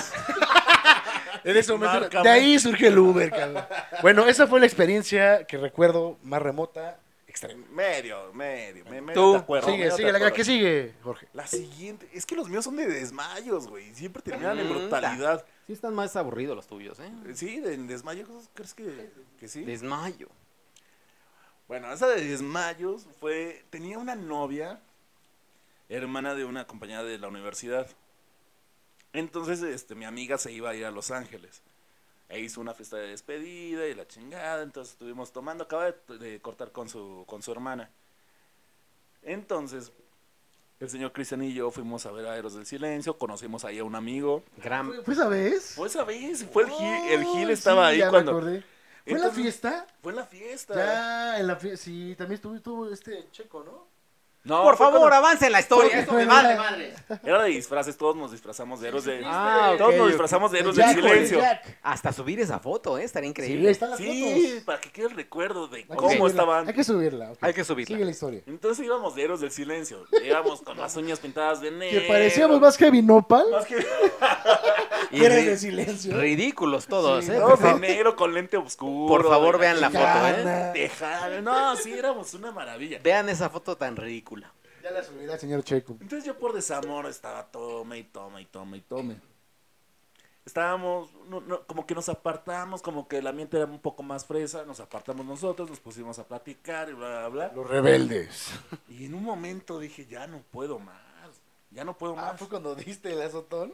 En ese momento, Márcame. de ahí surge el Uber, cabrón. Bueno, esa fue la experiencia que recuerdo más remota, extrema. Medio, medio, me, me Tú. te acuerdo. Sigue, medio te sigue, la acuerdo. que sigue, Jorge. La siguiente, es que los míos son de desmayos, güey. Siempre terminan en Mm, brutalidad. Sí están más aburridos los tuyos, ¿eh? Sí, de en desmayos, ¿crees que, que sí? Desmayo. Bueno, esa de desmayos fue, tenía una novia, hermana de una compañera de la universidad. Entonces, este, mi amiga se iba a ir a Los Ángeles. E hizo una fiesta de despedida y la chingada, entonces estuvimos tomando, acaba de, de cortar con su, con su hermana. Entonces, el señor Cristian y yo fuimos a ver a Héroes del Silencio, conocimos ahí a un amigo. Gran. ¿Fue esa vez? Fue esa vez, fue el Gil, el Gil Oh, estaba sí, ahí ya me cuando... acordé. ¿Fue en la Entonces, fiesta? Fue en la fiesta. Ya, en la fiesta, sí, también estuvo, estuvo este checo, ¿no? No, Por fue favor, cuando- avance en la historia. Fue- Esto fue me en vale la- madre. Era de disfraces, todos nos disfrazamos de héroes de... Ah, todos ok, nos ok. disfrazamos de héroes Jack, del silencio. Jack. Hasta subir esa foto, ¿eh? Estaría Sí, ahí increíble. están las Sí, fotos. para que quede el recuerdo de Hay que cómo subirla, estaban. Hay que subirla. ok. Hay que subirla. Sigue la historia. Entonces íbamos de héroes del silencio. Íbamos con las uñas pintadas de negro. Que parecíamos más Heavy Nopal. Más que Y Héroes ri- de silencio. ridículos todos, Sí, ¿eh? no, Por, de fa- negro con lente oscuro. por favor, de- vean la foto, ¿eh? Tejana. Tejana. No, sí, éramos una maravilla. Vean esa foto tan ridícula. Ya la subirá el señor Checo. Entonces yo por desamor estaba tome y tome y tome y tome. Estábamos, no, no, como que nos apartamos, como que el ambiente era un poco más fresa, nos apartamos nosotros, nos pusimos a platicar y bla, bla, bla. Los rebeldes. Y en un momento dije, ya no puedo más, ya no puedo Ah, más. fue cuando diste el azotón.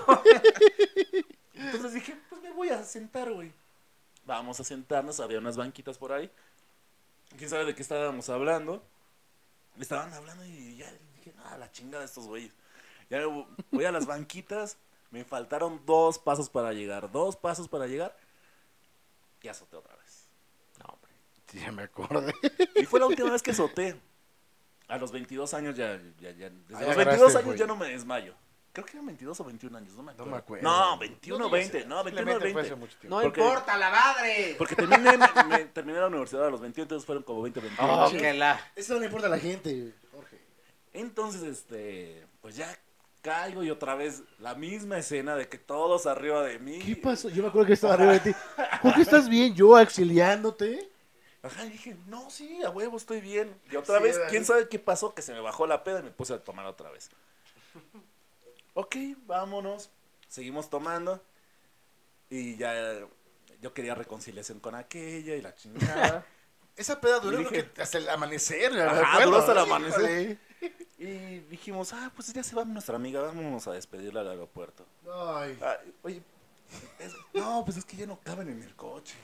Entonces dije, pues me voy a sentar, güey. Vamos a sentarnos, había unas banquitas por ahí. ¿Quién sabe de qué estábamos hablando? Estaban hablando y ya dije, ah, la chingada de estos güeyes. Ya voy a las banquitas, me faltaron dos pasos para llegar, dos pasos para llegar. Y azoté otra vez. No, hombre. Sí, ya me acordé. Y fue la última vez que azoté. A los veintidós años ya, ya, ya desde Ah, los ya veintidós agarraste, años güey. ya no me desmayo. Creo que eran veintidós o veintiún años, no me acuerdo. me acuerdo. No, veintiuno, No digas veinte, eso. no, veintiuno, Simplemente fue hace veinte. mucho tiempo. No Porque- importa la madre. Porque terminé, me- me- terminé la universidad a los veintiuno, entonces fueron como veinte, veintiuno. Oh, que la. Eso no le importa a la gente, Jorge. Entonces, este, pues ya caigo y otra vez la misma escena de que todos arriba de mí. ¿Qué pasó? Yo me acuerdo que estaba arriba de ti. Jorge, ¿estás bien? Yo auxiliándote. Ajá, y dije, no, sí, a huevo, estoy bien. Y otra Sí, vez, ¿verdad? ¿quién sabe qué pasó? Que se me bajó la peda y me puse a tomar otra vez. Ok, vámonos. Seguimos tomando. Y ya yo quería reconciliación con aquella y la chingada. Esa peda duró Y dije- creo que hasta el amanecer. me Ajá, acuerdo, duró hasta el ¿no? amanecer. Híjole. Y dijimos, ah, pues ya se va nuestra amiga, vámonos a despedirla al aeropuerto. Ay. Ay, oye, es- no, pues es que ya no caben en el coche.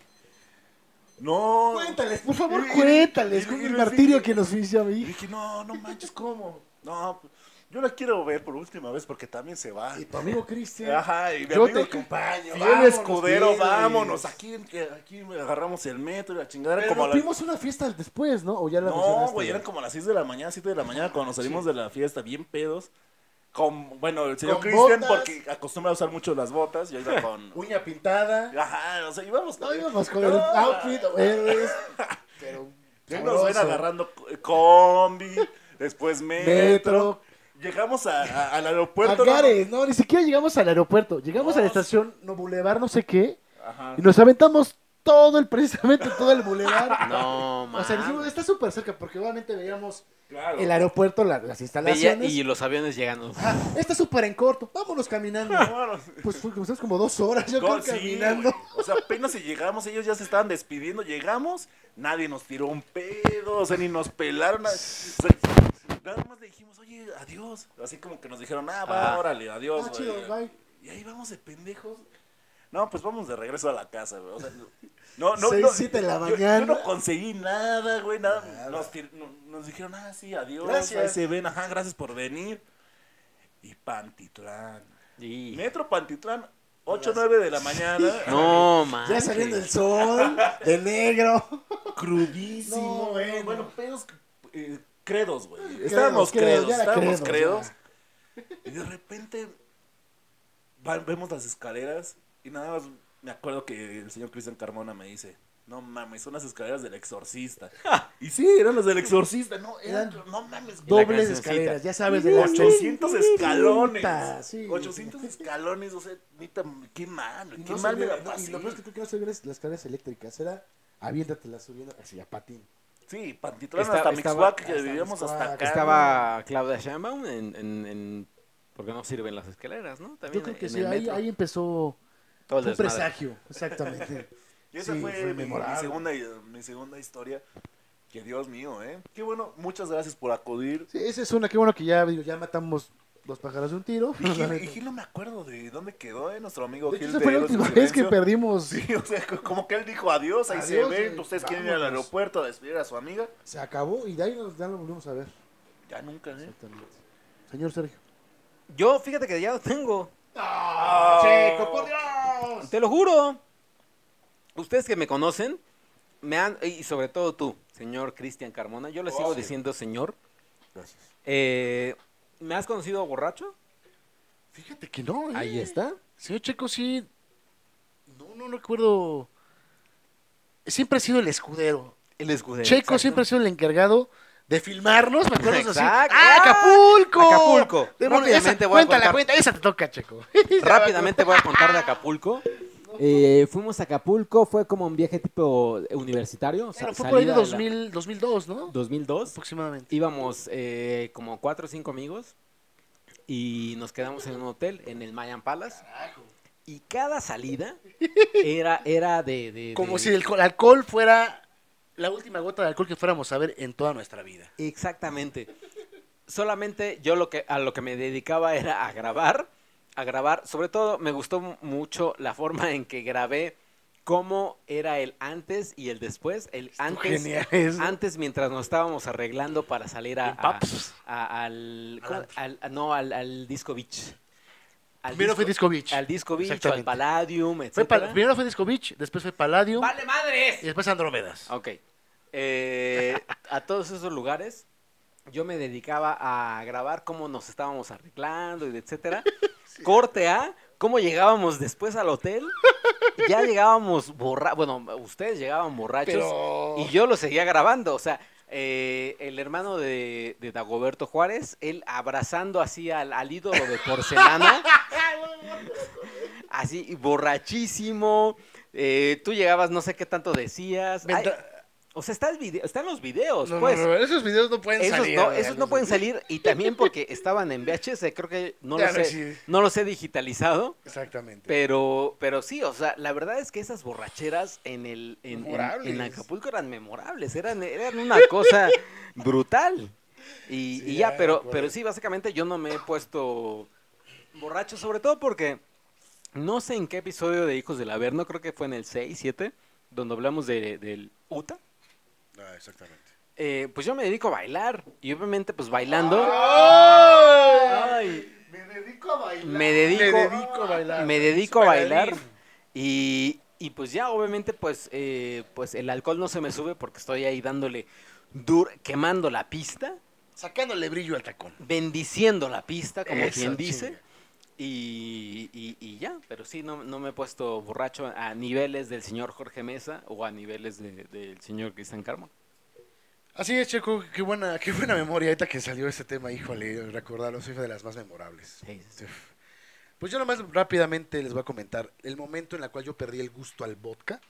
No. Cuéntales, por favor, Y- y- cuéntales. y- Con y el les martirio dije- que nos hizo a Y mí. dije, no, no manches, ¿cómo? No, pues, yo la quiero ver por última vez porque también se va. Y tu amigo Cristian. Ajá, y mi Yo amigo te acompaño. Fiel vámonos, escudero, fieles. vámonos. Aquí, aquí agarramos el metro y la chingada. Pero como a nos las- vimos una fiesta después, ¿no? O ya la No, mencionaste? güey, eran como a las seis de la mañana, siete de la mañana cuando nos salimos de la fiesta, bien pedos. Con, bueno, el señor Con Cristian, botas. porque acostumbra a usar mucho las botas, yo iba con... Uña pintada. Ajá, o sea, íbamos No íbamos con el No, outfit, héroes. Pero. ya nos ven sabroso. agarrando co- combi, Después metro. Metro. Llegamos a, a- al aeropuerto. A Gares, no, ni siquiera llegamos al aeropuerto. Llegamos No, a la estación, no, Boulevard, no sé qué. Ajá. Y nos aventamos todo el, precisamente todo el Boulevard. No, O sea, dijimos, man. está súper cerca, porque obviamente veíamos Claro. el aeropuerto, la- las Veía instalaciones. y los aviones llegando. Ah, está súper en corto, vámonos caminando. Vámonos. Pues fue como, ¿sabes? como dos horas, yo Go- creo, sí, caminando. güey. O sea, apenas si llegamos, ellos ya se estaban despidiendo, llegamos, nadie nos tiró un pedo, o sea, ni nos pelaron. O sea, nada más le dijimos, oye, adiós. Así como que nos dijeron, ah, va, Ah. órale, adiós, Ah, güey. chido, bye. Y ahí vamos de pendejos. No, pues vamos de regreso a la casa, güey. O sea, no, no, Seis, no. siete de la yo- mañana. Yo, no conseguí nada, güey, nada. Nada. Nos, tir- no- nos dijeron, ah, sí, adiós. Gracias. Ahí se ven, ajá, gracias por venir. Y Pantitlán. Y... Metro Pantitlán, ocho, nueve de la mañana. No, man. Ya saliendo el sol, de negro. Crudísimo. No, bueno. bueno, pedos, eh, credos, güey. Estábamos credos, credos, ya era estábamos credos, credos. Y de repente va- vemos las escaleras y nada más me acuerdo que el señor Cristian Carmona me dice, no mames, son las escaleras del exorcista. Y sí, eran las del exorcista, no, eran, Eran no mames, Dobles cancioncita. escaleras, ya sabes, de las ochocientos escalones. Puta, sí. ochocientos escalones, o sea, neta, qué mal, Y, qué no mal me subía- la no, y pasé. lo peor es que creo que no se ven las escaleras eléctricas, era aviéntatelas subiendo así a patín. Sí, Pantitlán Está- hasta estaba- Mixhuac, que hasta vivíamos hasta Mixhuac. acá. Estaba Claudia Sheinbaum en, en, en... Porque no sirven las escaleras, ¿no? También Yo creo que en sí, el ahí, metro. ahí empezó Todo el fue un desmadre. presagio, exactamente. Y esa Sí, fue, fue mi- mi, memorable. segunda, mi segunda historia. Que Dios mío, ¿eh? Qué bueno, muchas gracias por acudir. Sí, esa es una, qué bueno que ya, digo, ya matamos dos pájaros de un tiro. Y Gil, y Gil no me acuerdo de dónde quedó, ¿eh? Nuestro amigo De hecho, Gil. esa fue la de última Héroes vez en que Silencio. perdimos. Sí, o sea, co- como que él dijo adiós, ahí Adiós, se ven. eh, Ustedes quieren ir al vámonos. aeropuerto a despedir a su amiga. Se acabó y de ahí nos, ya lo volvimos a ver. Ya nunca, ¿eh? Exactamente. Señor Sergio. Yo, fíjate que ya lo tengo. ¡Ah! ¡Chico, por Dios! Te lo juro. Ustedes que me conocen, me han, y sobre todo tú, señor Cristian Carmona, yo le sigo Oh, sí. diciendo señor. Gracias. Eh, ¿Me has conocido borracho? Fíjate que no, ¿eh? Ahí está. Señor Checo, sí. No, no recuerdo. Siempre ha sido el escudero. El escudero. Checo exacto. siempre ha sido el encargado de filmarnos, me acuerdo así. Exacto. ¡Ah, Acapulco! Acapulco. Demonios, Rápidamente esa, voy a cuenta la contar. cuenta, esa te toca, Checo. Rápidamente voy a contar de Acapulco. Eh, fuimos a Acapulco, fue como un viaje tipo universitario. Pero sa- fue por ahí de salida dos mil, dos mil dos, ¿no? dos mil dos. Aproximadamente. Íbamos eh, como cuatro o cinco amigos y nos quedamos en un hotel en el Mayan Palace. Y cada salida era, era de, de- Como de- si el co- alcohol fuera la última gota de alcohol que fuéramos a ver en toda nuestra vida. Exactamente. Solamente yo lo que a lo que me dedicaba era a grabar, a grabar. Sobre todo me gustó m- mucho la forma en que grabé cómo era el antes y el después. El antes, Genial eso. antes mientras nos estábamos arreglando para salir a, En Paps. a- a- al, Al ¿cómo? antro. Al- a- no al, al Disco Beach. Al Primero fue Disco Beach. Al Disco Beach, o al Exactamente. Palladium, Fue etcétera. pa- primero fue Disco Beach, después fue Palladium ¡Vale madres! y después Andrómedas. Ok. Eh, a todos esos lugares yo me dedicaba a grabar cómo nos estábamos arreglando y etcétera. Corte A, cómo llegábamos después al hotel. Ya llegábamos borrachos. Bueno, ustedes llegaban borrachos Pero- y yo lo seguía grabando. O sea, eh, el hermano de, de Dagoberto Juárez, él abrazando así al, al ídolo de porcelana. Así, borrachísimo. Eh, tú llegabas, no sé qué tanto decías. Ay, Mientras- o sea, está el video, están los videos, No, pues. no, no, esos videos no pueden Esos salir. no, güey, esos no los pueden videos. salir y también porque estaban en V H S, creo que no Ya los no he, existe. no los he digitalizado, Exactamente. pero, pero sí, o sea, la verdad es que esas borracheras en el en, en- Memorables. en Acapulco eran memorables, eran, eran una cosa brutal. Y, Sí, y ya ya, me pero, acuerdo. pero sí, básicamente yo no me he puesto borracho, sobre todo porque no sé en qué episodio de Hijos del Averno, creo que fue en el seis, siete, donde hablamos de, del U T A. Ah, exactamente. Eh, pues yo me dedico a bailar y obviamente pues bailando ¡Ay! Me dedico a bailar. me dedico, Me dedico a bailar. me dedico a bailar Bailarín. y, y pues ya obviamente pues eh, pues el alcohol no se me sube porque estoy ahí dándole dur quemando la pista, Sacándole brillo al tacón. bendiciendo la pista como Eso, quien dice chinga. y, y- y ya, pero sí no, no me he puesto borracho a niveles del señor Jorge Mesa o a niveles de- del señor Cristian Carmona. Así es, Checo, qué buena, qué buena memoria ahorita que salió este tema, híjole, recordarlo, fue de las más memorables. Sí, sí, sí. Pues yo nomás rápidamente les voy a comentar el momento en el cual yo perdí el gusto al vodka.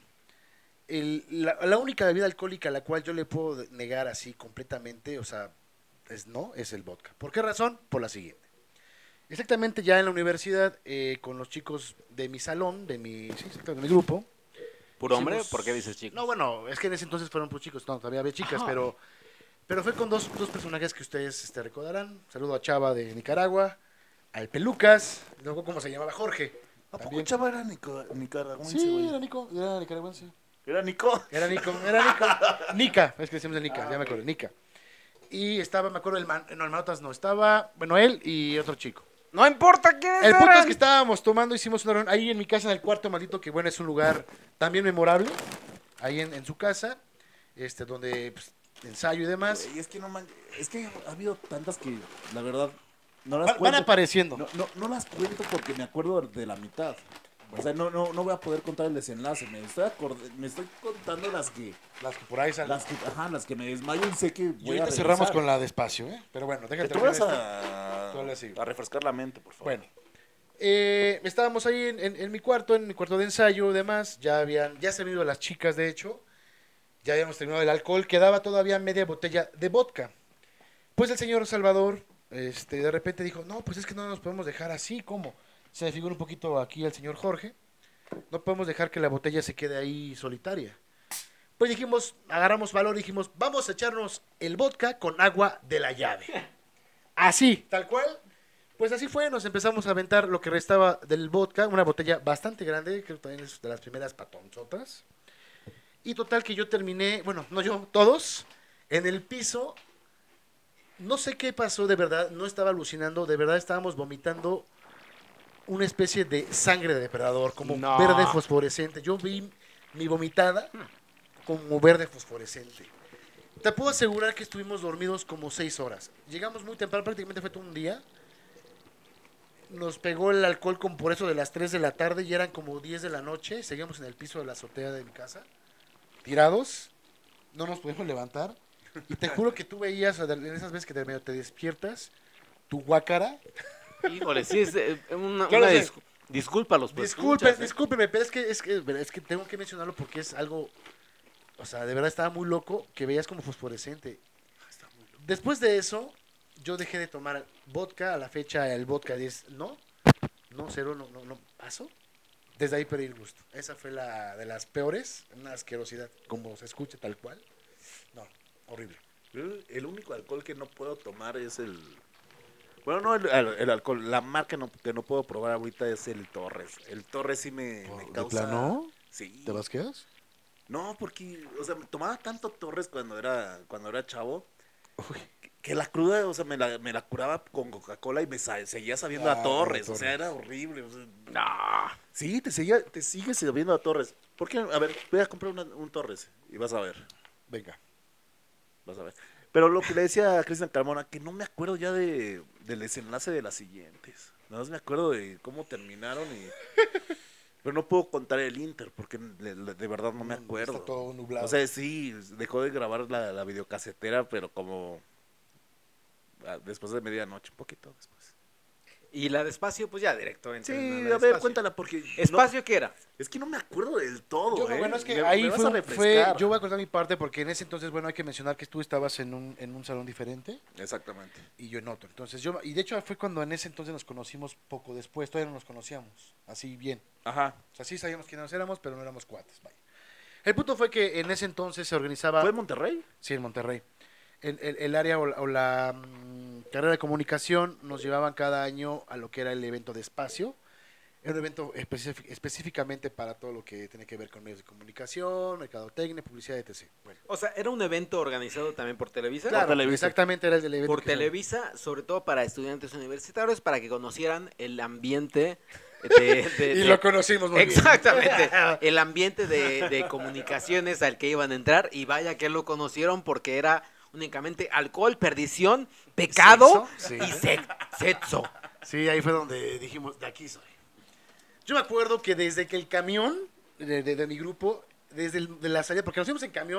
El, la, la única bebida alcohólica a la cual yo le puedo negar así completamente, o sea, es no, es el vodka. ¿Por qué razón? Por la siguiente. Exactamente ya en la universidad, eh, con los chicos de mi salón, de mi, sí, exacto, de mi grupo. ¿Puro hombre? hicimos- ¿Por qué dices chicos? No, bueno, es que en ese entonces fueron puros chicos, no, todavía había chicas, Ajá. pero, pero fue con dos, dos personajes que ustedes este, recordarán. Saludo a Chava de Nicaragua, al Pelucas, luego cómo se llamaba Jorge. ¿A poco También. Chava era nico- nicaragüense, Sí, güey? era Nico, era nicaragüense. Era Nico. Era Nico, era Nico. Nica, es que decimos de Nica, ya me acuerdo, Nica. Y estaba, me acuerdo, el man, no, el Manotas no, estaba, bueno, él y otro chico. No importa quiénes El punto eran. es que estábamos tomando, hicimos una reunión ahí en mi casa, en el cuarto maldito, que bueno, es un lugar también memorable, ahí en, en su casa, este, donde pues, ensayo y demás. Güey, es que no man... Es que ha habido tantas que, la verdad, no las Van, van cuento. apareciendo. No, no, no las cuento porque me acuerdo de la mitad. O sea, no, no, no voy a poder contar el desenlace. Me estoy, acord... me estoy contando las que, Las que por ahí salen. las que, ajá, las que me desmayo y sé que Y voy a ahorita cerramos regresar. con la despacio, ¿eh? Pero bueno, Que déjate tú vas terminar a... Tú habla así. a refrescar la mente, por favor. Bueno, eh, estábamos ahí en, en- en mi cuarto, en mi cuarto de ensayo y demás. Ya habían, ya se han ido las chicas, de hecho. Ya habíamos terminado el alcohol. Quedaba todavía media botella de vodka. Pues el señor Salvador, este, de repente dijo, no, pues es que no nos podemos dejar así, ¿cómo? Se me figura un poquito aquí el señor Jorge. No podemos dejar que la botella se quede ahí solitaria. Pues dijimos, agarramos valor y dijimos, vamos a echarnos el vodka con agua de la llave. Así, tal cual. Pues así fue, nos empezamos a aventar lo que restaba del vodka, una botella bastante grande, creo que también es de las primeras patonzotas. Y total que yo terminé, bueno, no yo, todos, en el piso. No sé qué pasó de verdad, no estaba alucinando, de verdad estábamos vomitando una especie de sangre de depredador, como No. verde fosforescente. Yo vi mi vomitada como verde fosforescente. Te puedo asegurar que estuvimos dormidos como seis horas. Llegamos muy temprano, prácticamente fue todo un día. Nos pegó el alcohol como por eso de las tres de la tarde y eran como diez de la noche. Seguíamos en el piso de la azotea de mi casa, tirados, no nos pudimos levantar. Y te juro que tú veías, en esas veces que te, medio te despiertas, tu guácara. Híjole, sí, es eh, una, Yo lo una sé. dis- discúlpalos. Pues, Disculpen, escuchas, ¿eh? discúlpeme, pero es que, es, que, es que tengo que mencionarlo porque es algo, o sea, de verdad estaba muy loco que veías como fosforescente. Después de eso, yo dejé de tomar vodka, a la fecha el vodka es no, no, cero, no, no, no, paso. Desde ahí perdí el gusto. Esa fue la de las peores, una asquerosidad, como se escucha tal cual. No, horrible. El, el único alcohol que no puedo tomar es el... Bueno, no el, el- el alcohol, la marca no- que no puedo probar ahorita es el Torres. El Torres sí me, me ¿De causa... plano? Sí. ¿Te las quedas? No, porque, o sea, tomaba tanto Torres cuando era, cuando era chavo, Uy. que, que la cruda, o sea, me la, me la curaba con Coca-Cola y me sa- seguía sabiendo Ah, a Torres. a O sea, Torres. era horrible. O sea, No. sí, te, seguía, te sigue sabiendo a Torres. ¿Por qué? A ver, voy a comprar una- un Torres y vas a ver. Venga. Vas a ver. Pero lo que le decía a Cristian Carmona, que no me acuerdo ya de, del desenlace de las siguientes. Nada más me acuerdo de cómo terminaron y... Pero no puedo contar el Inter porque le- le- de verdad no me acuerdo. Está todo nublado. O sea, sí, dejó de grabar la, la videocasetera, pero como... ah, después de medianoche, un poquito después. Y la de Espacio, pues ya directo. Sí, entra en la a de ver, Espacio. cuéntala porque... no- ¿Espacio qué era? es que no me acuerdo del todo, Yo, ¿eh? bueno, es que Me- ahí me vas fue, a un- fue, refrescar. yo voy a contar mi parte porque en ese entonces, bueno, hay que mencionar que tú estabas en un, en un salón diferente Exactamente. y yo en otro. Entonces yo, y de hecho fue cuando en ese entonces nos conocimos poco después, todavía no nos conocíamos, así bien. Ajá. O sea, sí sabíamos quiénes éramos, pero no éramos cuates, vaya. El punto fue que en ese entonces se organizaba, ¿Fue en Monterrey? sí, en Monterrey, el, el- el área o la, o la, mm, carrera de comunicación nos llevaban cada año a lo que era el evento de Espacio. Era un evento específic- específicamente para todo lo que tiene que ver con medios de comunicación, mercadotecnia, publicidad, etcétera. Bueno, O sea, era un evento organizado también por Televisa. claro, Televisa. exactamente era el del evento. Por que se- Televisa, sobre todo para estudiantes universitarios, para que conocieran el ambiente de... de- Y de- lo conocimos muy bien. Exactamente, el ambiente de, de comunicaciones al que iban a entrar y vaya que lo conocieron porque era únicamente alcohol, perdición, pecado Sexo, sí. y se- sexo. Sí, ahí fue donde dijimos, de aquí soy. Yo me acuerdo que desde que el camión de, de- de mi grupo, desde el- de la salida, porque nos fuimos en camión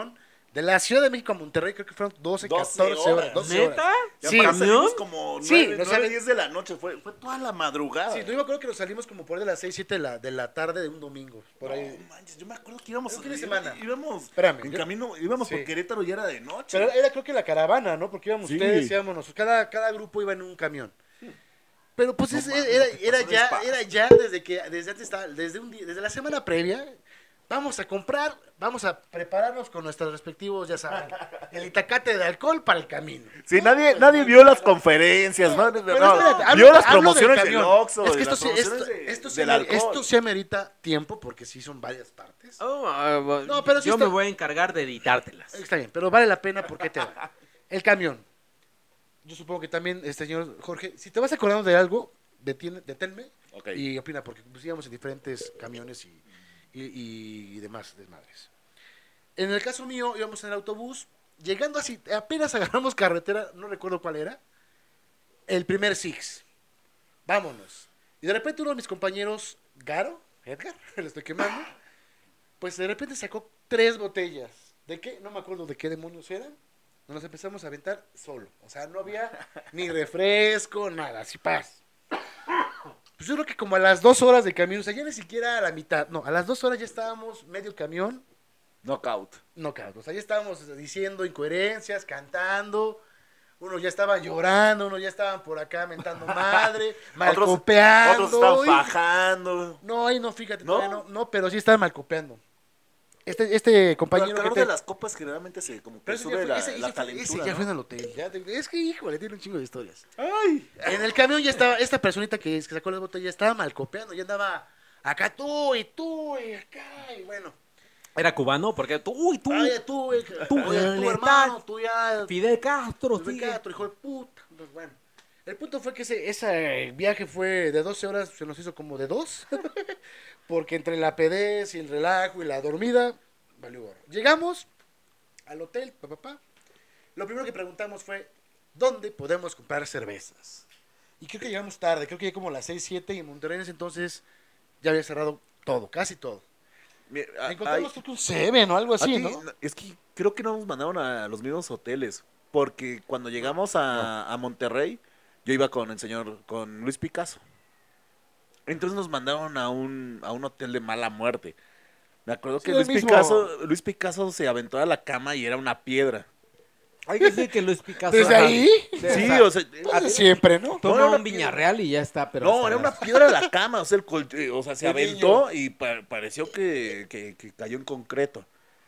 De la Ciudad de México a Monterrey creo que fueron doce, catorce horas. doce horas. ¿Neta? Sí, salimos como Sí, nueve, nos nueve, sale- diez de la noche, fue, fue toda la madrugada. Sí, yo me acuerdo que nos salimos como por ahí de las seis, siete de la, de la tarde de un domingo. Por ahí. No manches, yo me acuerdo que íbamos Era un fin de íbamos- semana. íbamos Espérame, en yo- camino, íbamos Sí. por Querétaro y era de noche. Pero era creo que la caravana, ¿no? Porque íbamos Sí. ustedes, íbamos nosotros. Cada, cada grupo iba en un camión. Pero pues No es- mames, era, lo que era pasó en ya, España. era ya desde que, desde antes estaba, desde un día, desde la semana previa, vamos a comprar, vamos a prepararnos con nuestros respectivos, ya saben, el itacate de alcohol para el camino. Sí, No, nadie, pues, nadie vio las conferencias, ¿no? Pero No, espérate, hablo- vio las hablo del promociones del camión. Oxxo. Es que y esto, las sí, promociones esto, de- esto, sí del amer- alcohol. esto sí amerita tiempo porque sí son varias partes. Oh, ah, bueno, No, pero sí yo está- me voy a encargar de editártelas. Está bien, pero vale la pena porque te va. El camión. Yo supongo que también, este señor Jorge, si te vas acordando de algo, detiene, deténme Ok. y opina, porque pues, íbamos en diferentes camiones y, y, y demás desmadres. En el caso mío, íbamos en el autobús, llegando así, apenas agarramos carretera, no recuerdo cuál era, el primer Six. Vámonos. Y de repente uno de mis compañeros, Garo, Edgar, le estoy quemando, pues de repente sacó tres botellas. ¿De qué? No me acuerdo de qué demonios eran. Nos empezamos a aventar solo. O sea, no había ni refresco, nada, así paz. Pues yo creo que como a las dos horas de camión, o sea, ya ni siquiera a la mitad, no, a las dos horas ya estábamos medio camión, Knockout. no cabrón, o sea, ya estábamos diciendo incoherencias, cantando, uno ya estaba llorando, uno ya estaban por acá mentando madre, malcopeando. Otros estaban y- fajando. No, ahí no, fíjate, ¿No? todavía no, no, pero sí estaban malcopeando. Este, este Pero compañero el que calor te... de las copas generalmente se como que Pero ese ya sube fue, la, ese- ese la fue- calentura, ese ya ¿no? fue en el hotel. Ya te- es que, híjole, tiene un chingo de historias. Ay. En el camión ya estaba, esta personita que, que sacó las botellas, estaba mal copiando, ya andaba acá tú y tú y acá, y bueno. ¿Era cubano? Porque tú, uy, tú, Ay, tú, eh, tú, oye, tú, letal. hermano, tú ya. Fidel Castro, Tú, sí. Castro, hijo de puta. Pues bueno. El punto fue que ese, ese viaje fue de doce horas, se nos hizo como de dos. Porque entre la pedez y el relajo y la dormida, valió gorro. Llegamos al hotel, papá, papá. Lo primero que preguntamos fue, ¿dónde podemos comprar cervezas? Y creo que llegamos tarde, creo que ya como a las seis, siete, y en Monterrey en ese entonces ya había cerrado todo, casi todo. Mira, a- Encontramos ay, creo que un Seven o algo a así, ti- ¿no? Es que creo que no nos mandaron a los mismos hoteles. Porque cuando llegamos a, a Monterrey, yo iba con el señor, con Luis Picasso. Entonces nos mandaron a un, a un hotel de mala muerte. Me acuerdo Sí, que el Luis mismo. Picasso, Luis Picasso se aventó a la cama y era una piedra. Hay que decir que Luis Picasso. ¿Desde ajá, ahí? de- Sí, o o sea, Pues de siempre, ¿no? toma no, era un una Viñarreal y ya está, pero. no, hasta era la- una piedra de la cama, o sea, el col- eh, o sea, se El aventó y pa- pareció que, que- que cayó en concreto.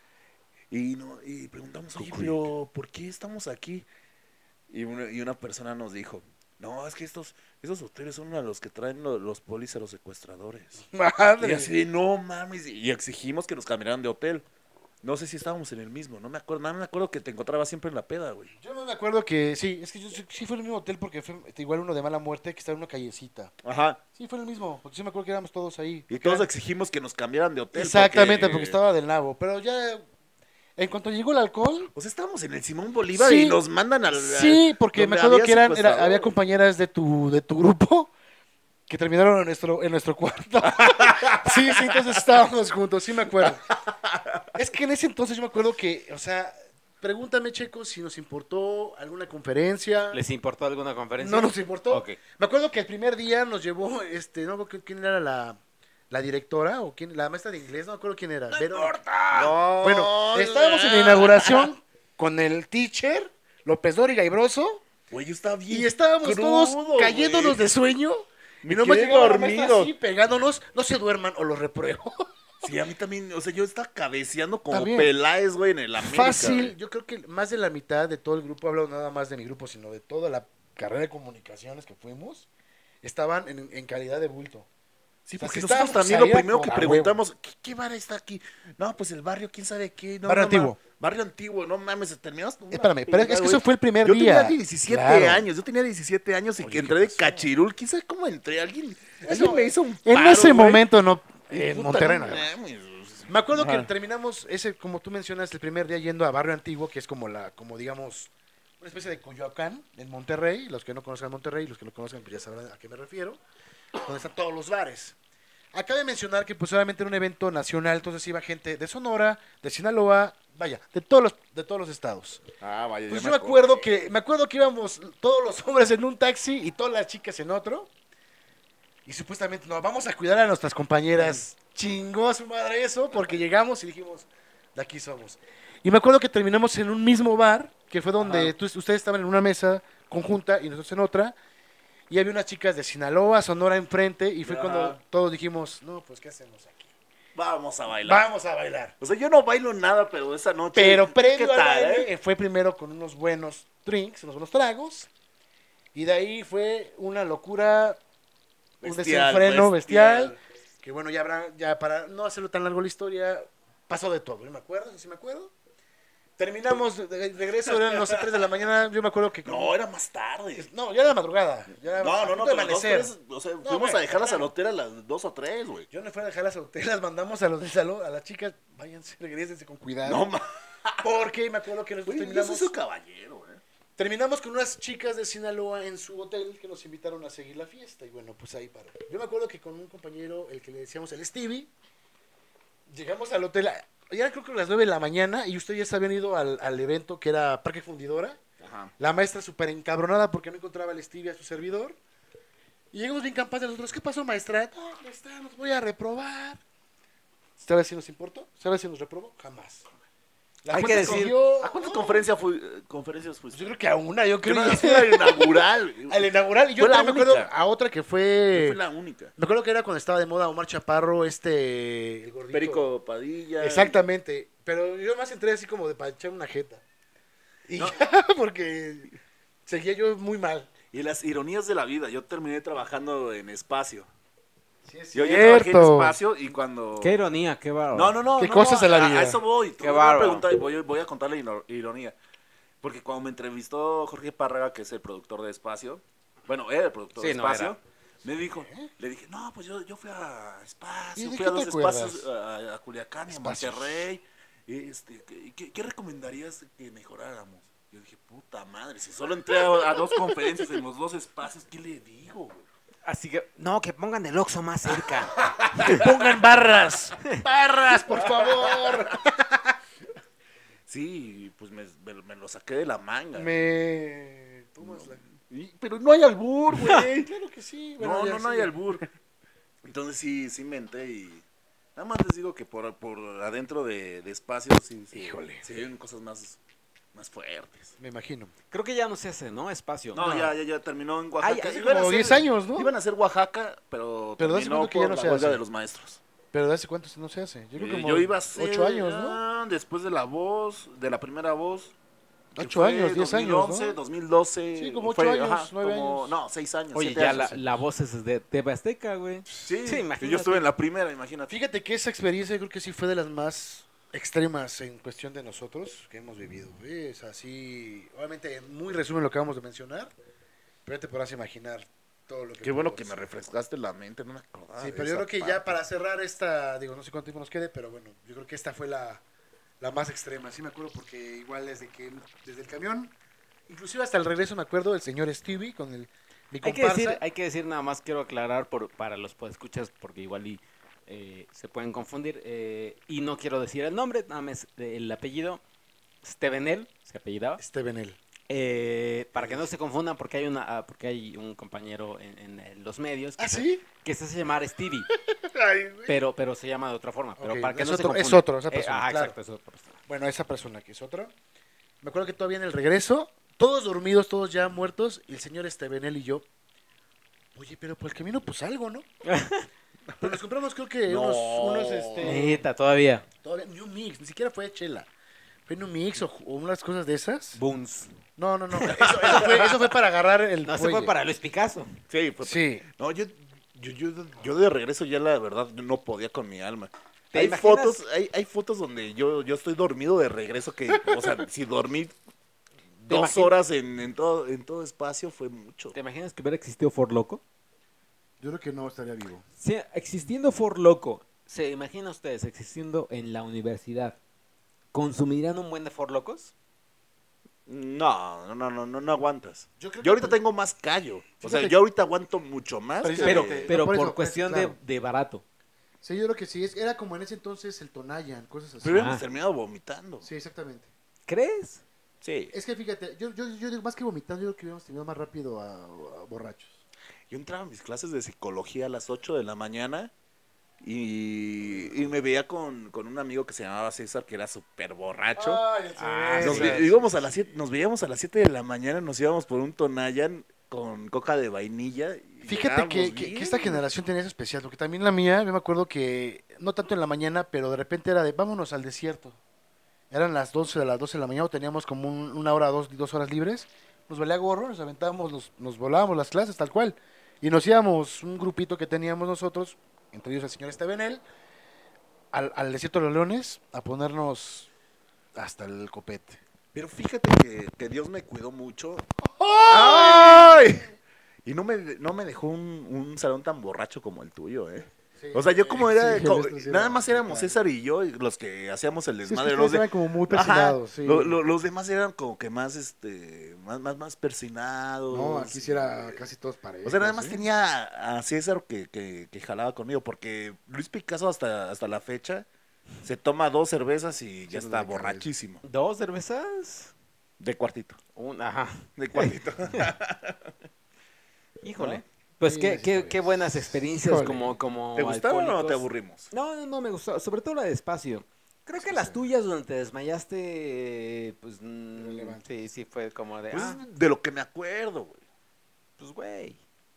Y no, y preguntamos, oye, pero ¿por qué estamos aquí? Y una, y una persona nos dijo, no, es que estos, esos hoteles son a los que traen lo- los polis a los secuestradores. Y Madre. así de, no mames, y exigimos que nos cambiaran de hotel. No sé si estábamos en el mismo, no me acuerdo, nada, me acuerdo que te encontraba siempre en la peda, güey. Yo no me acuerdo que, sí, es que yo sí, sí fue el mismo hotel porque fue igual uno de mala muerte que estaba en una callecita. Ajá. Sí, fue el mismo, porque sí me acuerdo que éramos todos ahí. Y todos exigimos que nos cambiaran de hotel. Exactamente, porque... estaba del nabo. Pero ya, en cuanto llegó el alcohol, O sea, estábamos en el Simón Bolívar Sí. y nos mandan al... sí, porque me donde acuerdo había que eran, era- secuestradores. había compañeras de tu, de tu grupo que terminaron en nuestro, en nuestro cuarto. Sí, sí, entonces estábamos juntos, sí me acuerdo. Es que en ese entonces yo me acuerdo que, o sea, pregúntame, Checo, si nos importó alguna conferencia. ¿Les importó alguna conferencia? No nos importó. Ok. Me acuerdo que el primer día nos llevó, este, no me acuerdo quién era la, la directora o quién, la maestra de inglés, no me acuerdo quién era. Vero- No, Bueno, estábamos en la inauguración con el teacher, López Dóriga y Broso, Güey, yo estaba bien y estábamos crudo, todos cayéndonos güey. de sueño. Me y nomás quedé llegaba la maestra dormido. así, pegándonos, no se duerman o los repruebo. Sí, a mí también, o sea, yo estaba cabeceando como También. Peláez, güey, en el América. Fácil, güey. yo creo que más de la mitad de todo el grupo, hablo nada más de mi grupo, sino de toda la carrera de comunicaciones que fuimos, estaban en, en calidad de bulto. Sí, O sea, porque si nosotros estábamos también ahí lo era primero por que a preguntamos, ¿qué, qué bar está aquí? No, pues el barrio, quién sabe qué. No, Barrio no, Antiguo. ma- Barrio Antiguo, no mames, terminamos con una Espérame, pero es que peda, eso güey. fue el primer yo día. Yo tenía diecisiete Claro. años, yo tenía diecisiete años y Oye, que entré ¿qué de pasó? cachirul. ¿Quién sabe cómo entré? Alguien, Eso- alguien me hizo un En paro, ese güey. momento no, Y en puta, Monterrey no no. mames. Me acuerdo que Ajá. terminamos ese, como tú mencionas, el primer día yendo a Barrio Antiguo, que es como la, como digamos, una especie de Coyoacán en Monterrey. Los que no conozcan Monterrey, los que lo conozcan pues ya sabrán a qué me refiero. Donde están todos los bares. Acaba de mencionar que pues obviamente era un evento nacional, entonces iba gente de Sonora, de Sinaloa, vaya, de todos los, de todos los estados. Ah, vaya, Pues ya yo me acuerdo que, me acuerdo que íbamos todos los hombres en un taxi y todas las chicas en otro. Y supuestamente nos vamos a cuidar a nuestras compañeras. Chingó su madre eso, porque llegamos y dijimos, de aquí somos. Y me acuerdo que terminamos en un mismo bar, que fue donde tú, ustedes estaban en una mesa conjunta y nosotros en otra. Y había unas chicas de Sinaloa, Sonora enfrente, y fue Ajá. cuando todos dijimos, no, pues, ¿qué hacemos aquí? Vamos a bailar. Vamos a bailar. O sea, yo no bailo nada, pero esa noche... Pero ¿qué previo al tal, baile, eh? eh, fue primero con unos buenos drinks, unos buenos tragos. Y de ahí fue una locura, un Bestial, desenfreno bestial. bestial. Que bueno, ya habrá, ya para no hacerlo tan largo la historia, pasó de todo. Yo me acuerdo, eso sí me acuerdo. Terminamos de de regreso, eran las tres de la mañana. Yo me acuerdo que. No, era más tarde. No, ya era madrugada. Ya era No, a no, no, punto de pero dos, amanecer. tres, o sea, No, fuimos bueno, a dejarlas claro. al hotel a las dos o tres, güey. Yo no fui a dejar las hotelas, mandamos a los del salón, a las chicas, váyanse, regresense con cuidado. No, ma... Porque me acuerdo que nosotros Güey, yo terminamos. soy su caballero, eh. Terminamos con unas chicas de Sinaloa en su hotel que nos invitaron a seguir la fiesta. Y bueno, pues ahí paró. Yo me acuerdo que con un compañero, el que le decíamos el Stevie, llegamos al hotel, a- ya creo que a las nueve de la mañana, y ustedes ya se habían ido al, al evento que era Parque Fundidora. Ajá. La maestra súper encabronada porque no encontraba al Stevie a su servidor. Y llegamos bien campaces nosotros. ¿Qué pasó, maestra? No, maestra, nos voy a reprobar. ¿Sabes si nos importó? ¿Sabes si nos reprobó? Jamás. La Hay fuente que decir- cogió- ¿A cuántas no, conferencias, fui, eh, conferencias pues fuiste? yo creo que a una, yo creo Yo que no, fui a la inaugural. al inaugural. Y yo Fue la también me acuerdo única. a otra que Yo fue... fui la única. Me acuerdo que era cuando estaba de moda Omar Chaparro, este... El gordito. Perico Padilla. Exactamente. Pero yo más entré así como de para echar una jeta. Y No. ya, porque seguía yo muy mal. Y las ironías de la vida. Yo terminé trabajando en espacio. Sí, es Yo, yo trabajé en cierto. espacio y cuando... Qué ironía, qué bárbaro. No, no, no. Qué no, cosas no, de la a- vida. A eso voy. Qué Voy a bárbaro. preguntar y voy, voy a contar la ino- ironía. Porque cuando me entrevistó Jorge Párraga, que es el productor de Espacio, bueno, era el productor Sí, de no Espacio, era. me dijo, le dije, no, pues yo, yo fui a ¿Y Espacio, de fui qué a te dos acuerdas? espacios, a, a Culiacán y a Espacios. Monterrey. Este, ¿qué, qué, qué recomendarías que mejoráramos? Yo dije, puta madre, si solo entré a, a dos conferencias en los dos espacios, ¿qué le digo, güey? Así que, no, que pongan el Oxxo más cerca. Que pongan barras. Barras, por favor. Sí, pues me, me- me lo saqué de la manga. Me... tomas la- Y- Pero no hay albur, güey. Claro que sí. bueno, No, ya no, no sí. hay albur. Entonces sí, sí menté y... Nada más les digo que por, por adentro de, de espacio sí, sí, Híjole. se ven cosas más, más fuertes. Me imagino. Creo que ya no se hace, ¿no? Espacio. No, No. Ya, ya, ya terminó en Oaxaca. hace Iban a como ser- diez años, ¿no? Iban a ser Oaxaca, pero, Pero ¿hace terminó cuánto que por ya no la se huelga hace? de los maestros. Pero ¿de hace cuánto no se hace? Yo creo Eh, que como yo iba a ser ocho años, ¿no? ah, después de la voz, de la primera voz. que Ocho fue años, diez años, dos mil once, ¿no? dos mil doce. Sí, como fue, ocho años, ajá, nueve como- años. No, seis años. Oye, siete ya años. la, la voz es de T V Azteca, güey. Sí, Sí, imagínate. yo estuve en la primera, imagínate. Fíjate que esa experiencia yo creo que sí fue de las más extremas en cuestión de nosotros que hemos vivido. ¿eh? Es así, obviamente muy resumen lo que acabamos de mencionar, pero ya te podrás imaginar todo lo que... Qué bueno pudo que me ser. refrescaste la mente, no me acordaba. Sí, de pero yo esa creo que parte. ya para cerrar esta, digo, no sé cuánto tiempo nos quede, pero bueno, yo creo que esta fue la, la más extrema. Sí me acuerdo porque igual desde que desde el camión, inclusive hasta el regreso me acuerdo del señor Stevie con el mi Hay que, comparsa. decir, hay que decir nada más, quiero aclarar por, para los podescuchas, porque igual y, eh, se pueden confundir. eh, y no quiero decir el nombre, nada más el apellido. Stevenel, se apellidaba. Steven L. Eh, para que no se confundan, porque hay una ah, porque hay un compañero en, en, en los medios que, ¿Ah, se, sí? que se hace llamar Stevie, Ay, güey. pero pero se llama de otra forma. Pero Ok, para que es no se otro- es confundan. otro, esa Eh, persona, ajá, claro. exacto, es otra persona. Bueno, esa persona que es otro. Me acuerdo que todavía en el regreso, todos dormidos, todos ya muertos, y el señor Estebenel y yo, oye, pero por el camino, pues algo, ¿no? Pues nos compramos, creo que No. unos, unos, este, Neta, todavía. todavía, New Mix, ni siquiera fue chela. Fue New Mix o, o unas cosas de esas. Boons. No, no, no, eso, eso fue, eso fue para agarrar el No, se fuelle. fue para Luis Picasso. Sí, fue- Sí. No, yo, yo, yo, yo de regreso ya la verdad yo no podía con mi alma. ¿Te Hay imaginas? fotos, hay, hay fotos donde yo, yo estoy dormido de regreso que, o sea, si dormí ¿Te dos imaginas? horas en, en todo, en todo espacio fue mucho. ¿Te imaginas que hubiera existido Ford Loco? Yo creo que no estaría vivo. Sí, existiendo Ford Loco, ¿se imagina ustedes existiendo en la universidad? ¿Consumirían un buen de Ford Locos? No, no, no, no, no aguantas. Yo Yo, creo que ahorita por- tengo más callo. O sea, Fíjate- yo ahorita aguanto mucho más. que- Pero, Precisamente. pero por por, eso, cuestión claro. de, de barato. Sí, yo creo que sí. Es, era como en ese entonces el Tonayan, cosas así. Pero hemos Ah. terminado vomitando. Sí, exactamente. ¿Crees? Sí. Es que fíjate, yo, yo, yo digo, más que vomitando, yo creo que hubiéramos tenido más rápido a, a borrachos. Yo entraba a mis clases de psicología a las ocho de la mañana y, y me veía con, con un amigo que se llamaba César, que era súper borracho. Ay, Ah, Nos, sí, ve- sí, íbamos a las siete, nos veíamos a las siete de la mañana, nos íbamos por un Tonayan con coca de vainilla. y Fíjate que, llegábamos que, bien. que esta generación tenía eso especial, porque también la mía, yo me acuerdo que, no tanto en la mañana, pero de repente era de, vámonos al desierto. Eran las doce de las doce de la mañana, o teníamos como un- una hora, dos, dos horas libres. Nos valía gorro, nos aventábamos, nos, nos volábamos las clases, tal cual. Y nos íbamos, un grupito que teníamos nosotros, entre ellos el señor Estebenel, al, al desierto de los leones, a ponernos hasta el copete. Pero fíjate que, que Dios me cuidó mucho. ¡Ay! Y no me, no me dejó un, un salón tan borracho como el tuyo, ¿eh? O sea, yo como era, Sí, co- el nuestro sí era nada más éramos bastante. César y yo y los que hacíamos el Sí, es desmadre. que los ustedes de- eran como muy Ajá, persinados, sí. lo- lo- los demás eran como que más, este, más, más, más persinados. No, aquí sí era casi todos parejos. O sea, nada más ¿eh? tenía a César que, que, que jalaba conmigo, porque Luis Picasso hasta, hasta la fecha se toma dos cervezas y ya Sí, está de cabeza. borrachísimo. ¿Dos cervezas? De cuartito, Un, ajá. de cuartito. Híjole. ¿No? Pues Sí, qué, las qué, historias. qué buenas experiencias Híjole. como, como ¿Te gustaron o no te alcohólicos. aburrimos? No, no, no me gustó. Sobre todo la de despacio. Creo que las tuyas donde te desmayaste, pues mm, Irrelevante. sí, sí fue como de, Pues ah, de lo que me acuerdo, güey. pues güey.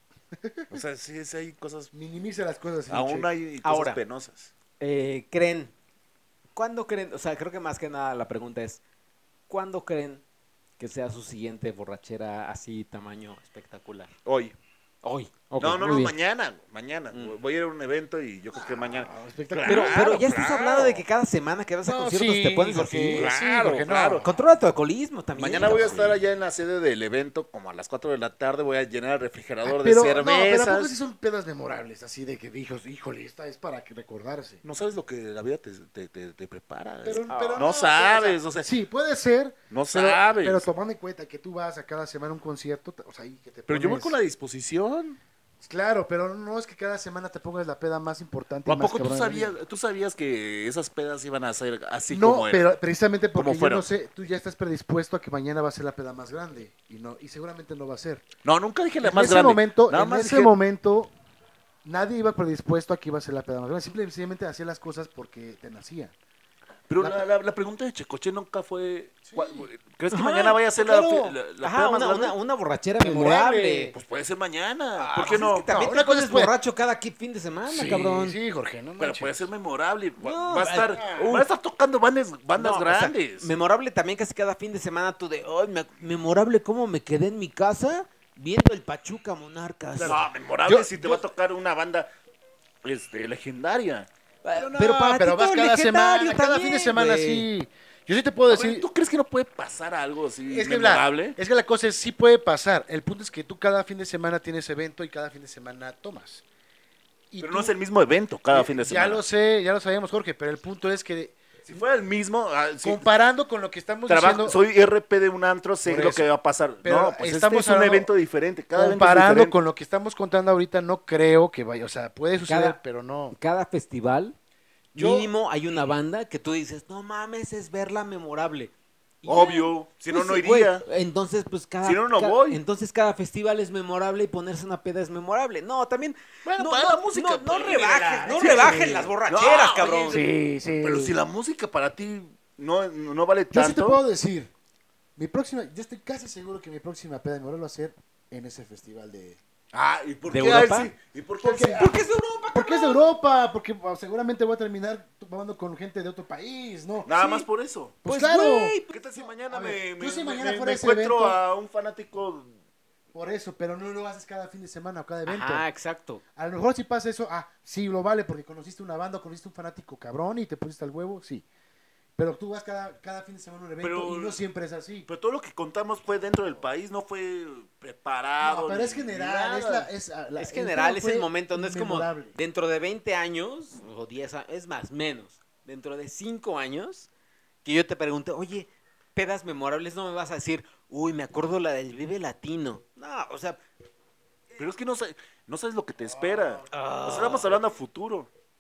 O sea, sí, sí hay cosas, Minimiza las cosas. señor aún Checo. hay cosas Ahora. penosas. Eh, ¿Creen? ¿Cuándo creen? O sea, creo que más que nada la pregunta es, ¿cuándo creen que sea su siguiente borrachera así, tamaño espectacular? Hoy. Hoy. Ok, no, no, muy no, bien. mañana, mañana. Mm. Voy a ir a un evento y yo creo que mañana. Ah, espectacular. Pero, pero ya Claro, estás claro. hablando de que cada semana que vas a No, conciertos sí, te pones Jorge, así. sí, Claro, Jorge, no. claro. Controla tu alcoholismo también. Mañana voy a cabrón. estar allá en la sede del evento, como a las cuatro de la tarde. Voy a llenar el refrigerador Pero, de no, pero ¿a cervezas. poco sí son pedas memorables? Así de que dijo, híjole, esta es para que recordarse. No sabes lo que la vida te, te, te, te prepara. Pero, Ah. pero No sabes, o sea, sí, puede ser. no Pero, sabes. pero tomando en cuenta que tú vas a cada semana a un concierto, te- o sea, ahí que te Pero yo voy pones- con la disposición. Claro, pero no es que cada semana te pongas la peda más importante. ¿A y más poco tú cabrona de la vida. sabías, tú sabías que esas pedas iban a ser así No, como eran? pero precisamente porque Como yo fueron. no sé, tú ya estás predispuesto a que mañana va a ser la peda más grande y no y seguramente no va a ser. No, nunca dije la En más ese grande. momento, Nada en más ese dije- momento nadie iba predispuesto a que iba a ser la peda más grande, simplemente hacía las cosas porque te nacía. Pero la- la, la- la pregunta de Checoche nunca fue... Sí. ¿cuál- ¿Crees que Ajá, mañana vaya a ser la, claro. fi- la, la Ajá, peda más una, grande? una, una borrachera Memorable. memorable. Pues puede ser mañana. Ah, ¿Por qué pues no? es que también No, te una cosa pones es pues- borracho cada qui- fin de semana, cabrón. Sí, Jorge, no Pero manches. puede ser memorable. Va, No, va a estar, ah, va a estar tocando bandas, bandas No, o sea, grandes. memorable también casi cada fin de semana tú de, "Ay, me- memorable cómo me quedé en mi casa viendo el Pachuca Monarcas." No, memorable Yo- si te yo- va a tocar una banda este, legendaria. Pero, no, pero para pero ti vas todo cada legendario semana, cada fin también, de semana, güey. sí. Yo sí te puedo A ver, decir. ¿tú crees que no puede pasar algo así Es que, la, memorable? es que la cosa es, sí puede pasar. El punto es que tú cada fin de semana tienes evento y cada fin de semana tomas. Y Pero tú- no es el mismo evento cada fin de semana. Ya lo sé, ya lo sabíamos, Jorge, pero el punto es que Si fuera el mismo, ah, si comparando con lo que estamos trabajo- diciendo, soy R P de un antro, sé Por lo eso. que va a pasar. Pero no, pues este estamos es un hablando- evento diferente. Cada evento es comparando diferente. con lo que estamos contando ahorita, no creo que vaya, o sea, puede suceder, Cada- pero no. Cada festival, Yo- mínimo hay una banda que tú dices, no mames, es verla memorable. Y ya. Obvio, si no, Pues, no sí, iría. güey, entonces, pues cada. Si no, no ca- voy. Entonces, cada festival es memorable y ponerse una peda es memorable. No, también. Bueno, no, para no, la música, No, no pues, rebajes, no sí, rebajen sí. las borracheras, No, cabrón. oye, Sí, sí. Pero si la música para ti no, no vale Yo sí te tanto. puedo decir, mi próxima, yo estoy casi seguro que mi próxima peda me va a hacer en ese festival de... Ah, ¿y por ¿De qué a él Europa? sí? ¿Y por qué a él Porque- sí? Porque es Europa, Porque es de Europa, porque bueno, seguramente voy a terminar tomando con gente de otro país, ¿no? Nada Sí, más por eso. Pues, Pues, claro, güey, ¿Qué tal si mañana A ver, me, yo si me- mañana me- fuera me ese encuentro evento- a un fanático? por eso, pero no lo haces cada fin de semana o cada evento. Ah, exacto. A lo mejor si pasa eso, ah, sí, lo vale, porque conociste una banda, o conociste un fanático cabrón y te pusiste al huevo, sí. Pero tú vas cada, cada fin de semana a un evento Pero- y no siempre es así. Pero todo lo que contamos fue dentro del país, no fue preparado. No, pero ni es general, es, la, nada. es, ah, la- Es el general, tema es el fue momento, no es como memorable. dentro de veinte años o diez años, es más, menos, dentro de cinco años, que yo te pregunte, oye, pedas memorables, no me vas a decir, uy, me acuerdo la del Vive Latino. No, o sea, Pero es que no, sa- no sabes lo que te espera. Ah. O sea, estamos hablando a futuro.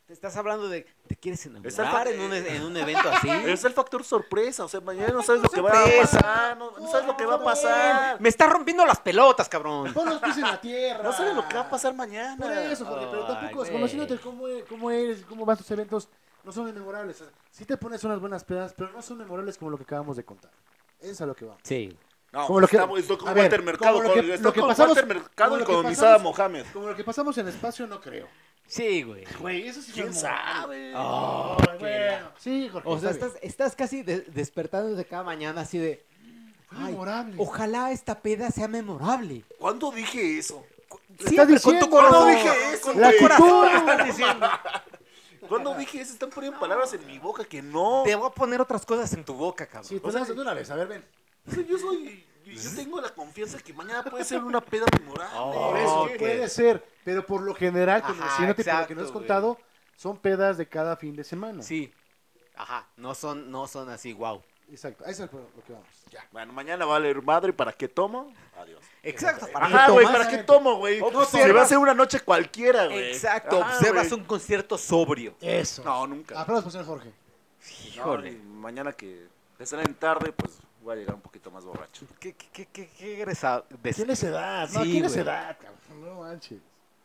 Te estás hablando de, ¿te quieres enamorar Está el- en un, en un evento así? Es el factor sorpresa, o sea, mañana no sabes lo que va a Sorpresa. pasar, no, no sabes lo que va a pasar. Me está rompiendo las pelotas, cabrón. Pon los pies en la tierra. No sabes lo que va a pasar mañana. Por eso, Jorge, pero Ay, tampoco, güey. conociéndote cómo, e- cómo eres, cómo van tus eventos, no son memorables. O sea, sí te pones unas buenas pedas, pero no son memorables como lo que acabamos de contar. Eso es a lo que vamos. Sí. No, Como lo que- estamos, estoy con a ver, Walter Mercado, como lo con, que- estoy lo que con pasamos- Walter Mercado como y lo que con pasamos- Isada Mohamed. Como lo que pasamos en espacio, no creo. Sí, güey. Güey, eso sí ¿Quién fue sabe? Oh, Ay, bueno. Sí, Jorge. O sea, está estás, estás casi de- despertándote cada mañana así de... bien. Fue Ay, memorable. ojalá esta peda sea memorable. ¿Cuándo dije eso? Estás diciendo, ¿Cuándo no. dije eso, La güey? actitud. Estás diciendo. ¿Cuándo dije eso? Están poniendo palabras en mi boca que no. Te voy a poner otras cosas en tu boca, cabrón. Sí, pues de una vez, a ver, ven. O sea, yo soy. Yo tengo la confianza que mañana puede ser una peda memorable. Oh, Por eso, ok. puede ser. Pero por lo general, Ajá, conociéndote por lo que nos has exacto, contado, son pedas de cada fin de semana. Sí. Ajá. No son, no son así, wow. Exacto, eso es lo que vamos. Ya. Bueno, mañana va a leer madre. ¿Para qué tomo? Adiós. Exacto. ¿Para Ajá, qué güey, tomas? ¿para qué tomo, güey? Observas- Se va a hacer una noche cualquiera, güey. Exacto. Ajá, Observas güey. un concierto sobrio. Eso. No, nunca. Aplausos, señor Jorge. Híjole. No, y mañana que te salen tarde, pues voy a llegar un poquito más borracho. ¿Qué, qué, qué, qué, qué egresado? des- Tienes edad, no, Sí, tienes güey. edad, cabrón. No manches.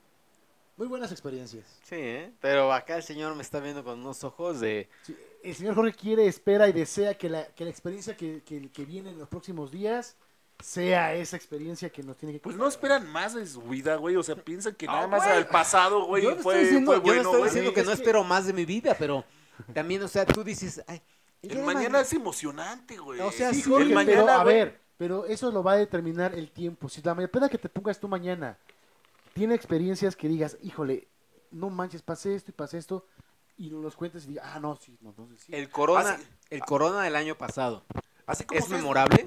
Muy buenas experiencias. Sí, ¿eh? Pero acá el señor me está viendo con unos ojos de... Sí, el señor Jorge quiere, espera y desea que la, que la experiencia que, que, que viene en los próximos días sea esa experiencia que nos tiene que Pues contar. no esperan más de su vida, güey. O sea, piensan que Ah, nada más güey. al pasado, güey, yo no fue, estoy diciendo, fue yo no bueno, estoy güey. diciendo que Es no que- espero más de mi vida, pero también, o sea, tú dices... Ay, el El día de mañana es emocionante, güey. O sea, Sí, sí, Jorge, el mañana, pero a güey, ver, pero eso lo va a determinar el tiempo. Si la pena que te pongas tú mañana tiene experiencias que digas, híjole, no manches, pasé esto y pasé esto, y nos los cuentes y digas, ah, no, sí, no, entonces sí. El corona, Ah, sí. el corona del año pasado. Así como ¿Es ustedes- memorable?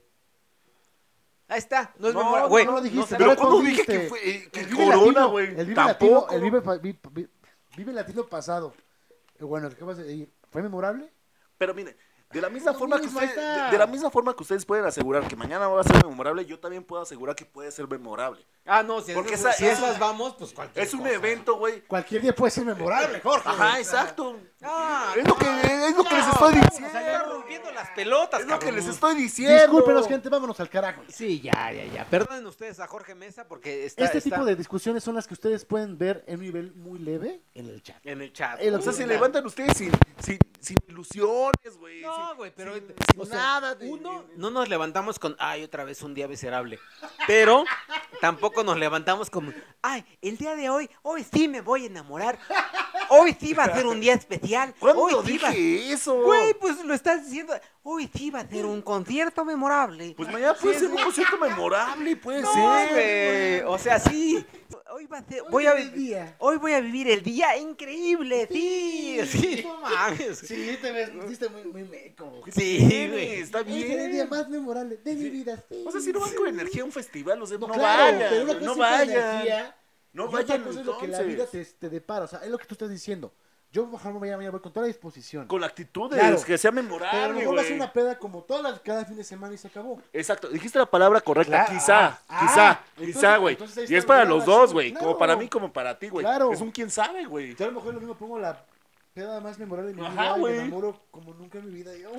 Ahí está, no es No, memorable. no, Güey, no lo dijiste, se- Pero Pero ¿cuándo tú dije dijiste, que fue eh, que El el Vive corona, Latino- güey? El Vive Tampoco. Latino, el Vive, pa- vi- vi- Vive Latino pasado. Eh, Bueno, el que vas a decir, ¿fue memorable? Pero mire, de la misma Lo forma que mismo, ahí ustedes, está. de, de la misma forma que ustedes pueden asegurar que mañana va a ser memorable, yo también puedo asegurar que puede ser memorable. Ah, no, si, Porque es, esa- si esa- esas vamos, pues cualquier Es un cosa. evento, güey. Cualquier día puede ser memorable, Jorge. Ajá, exacto. Ah, Es lo que, es lo que les no, estoy o diciendo. sea, ya rompiendo las pelotas, Es lo que cabrón. les estoy diciendo. Discúlpenos, gente, vámonos al carajo. Sí, ya, ya, ya. Perdonen ustedes a Jorge Mesa porque está, Este está tipo de discusiones son las que ustedes pueden ver en un nivel muy leve en el chat. en el chat. El O sea, se Una. levantan ustedes sin, sin, sin ilusiones, güey. No, sin- güey, pero sin- sin sin sea, nada. de- uno, de- no nos levantamos con, ay, otra vez un día miserable. Pero tampoco nos levantamos como, ay, el día de hoy, hoy sí me voy a enamorar. Hoy sí va a ser un día especial. ¿Cuándo Hoy sí va... dije eso? Güey, pues lo estás diciendo. Hoy sí va a ser un concierto memorable. Pues mañana puede ser un concierto memorable, puede No, ser. güey. O sea, sí. Hoy va a ser. Voy a es el vi- día. Hoy voy a vivir el día increíble. Sí, sí, no mames. Sí, te ves, viste muy, muy meco. Sí, Tiene, güey. está Este es el día bien. más memorable de mi vida. Sí. O sea, si no van con energía a un festival, o sea, no, No, claro, vayan, pero una güey, cosa no es la vayan. energía, No y otra vayan cosa es lo que la vida entonces. te, te depara. O sea, es lo que tú estás diciendo. Yo ojalá mañana, mañana voy con toda la disposición. Con la actitud de Claro. que sea Pero a lo memorable, mejor va a ser güey. una peda como todas las cada fin de semana y se acabó. Exacto, dijiste la palabra correcta, Claro, quizá, ah, quizá, ah, entonces- quizá, güey. entonces ahí Y está es para la los relación, dos, güey, claro. como para mí como para ti, güey. Claro. Es un quién sabe, güey. Yo a lo mejor lo mismo pongo la peda más memorable de mi Ajá, vida y güey. me enamoro como nunca en mi vida. Yo.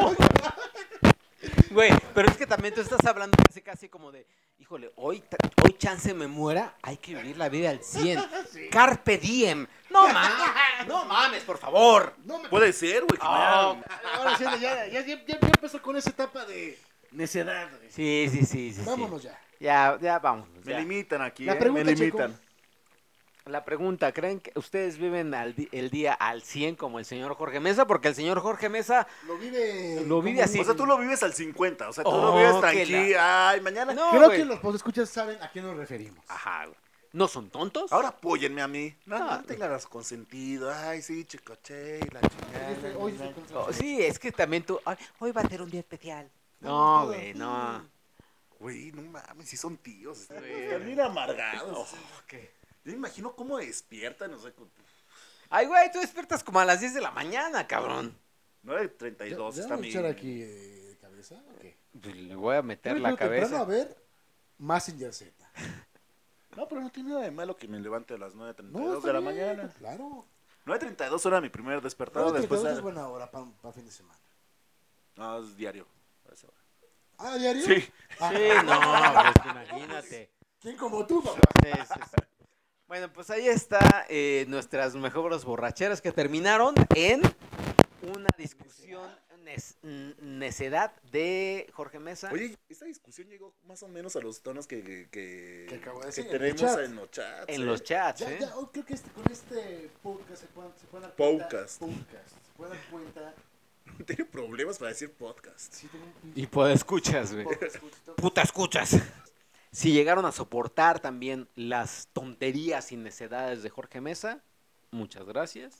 Güey, pero es que también tú estás hablando casi casi como de, híjole, hoy, ta- hoy chance me muera, hay que vivir la vida al cien. Carpe diem. No mames, no mames, por favor. No me... Puede ser, güey. que Oh, mañana- Ahora sí, ya, ya, ya, ya, ya empezó con esa etapa de necedad. güey. Sí, sí, sí, sí. sí. Vámonos ya. Ya, ya, vamos. Me ya. limitan aquí, La eh, pregunta, me Checo. limitan. La pregunta, ¿creen que ustedes viven al di- el día al cien como el señor Jorge Mesa? Porque el señor Jorge Mesa... Lo vive. Lo vive como así. O sea, tú lo vives al cincuenta, o sea, tú Oh, lo vives que tranquilo. Ay, mañana. No, Creo güey. que los escuchas saben a qué nos referimos. Ajá, güey. ¿No son tontos? Ahora apóyenme a mí. No, Ah. no tengas consentido. Ay, sí, chicoche, y la chingada. Este, hoy sí, Oh, sí, es que también tú... ay, hoy va a ser un día especial. No, Vamos todos, güey, sí. no. Güey, no mames, sí son tíos. Están, están bien amargados. Yo me imagino cómo despiertan, o sea, con- Ay, güey, tú despiertas como a las diez de la mañana, cabrón. nueve treinta y dos ¿Ya está vamos a mi... echar aquí eh, de cabeza? ¿O qué? Pues le voy a meter Yo la creo temprano cabeza. a ver Mazinger Z. No, pero no tiene nada de malo que me levante a las nueve treinta y No, dos está de la bien, mañana. Claro. nueve treinta y dos era mi primer despertado. Después es de... buena hora para fin de semana. No, es diario. a esa hora. ¿Ah, diario? Sí. Ah. Sí, no, pues imagínate. ¿Quién como tú, papá? Sí, sí, sí. Bueno, pues ahí está eh, nuestras mejores borracheras que terminaron en una discusión nes- necedad de Jorge Mesa. Oye, esta discusión llegó más o menos a los tonos que, que, que, Que acabo de que decir, en tenemos el chat. en los chats. En ¿eh? los chats, Ya, ¿eh? ya, hoy creo que este, con este podcast se pueden, se pueden dar cuenta. Podcast. Podcast. Se pueden dar cuenta. Tengo problemas para decir podcast. Sí, tengo un pinche Y pues escuchas, güey. podcast, justo. Puta escuchas. Si llegaron a soportar también las tonterías y necedades de Jorge Mesa, muchas gracias.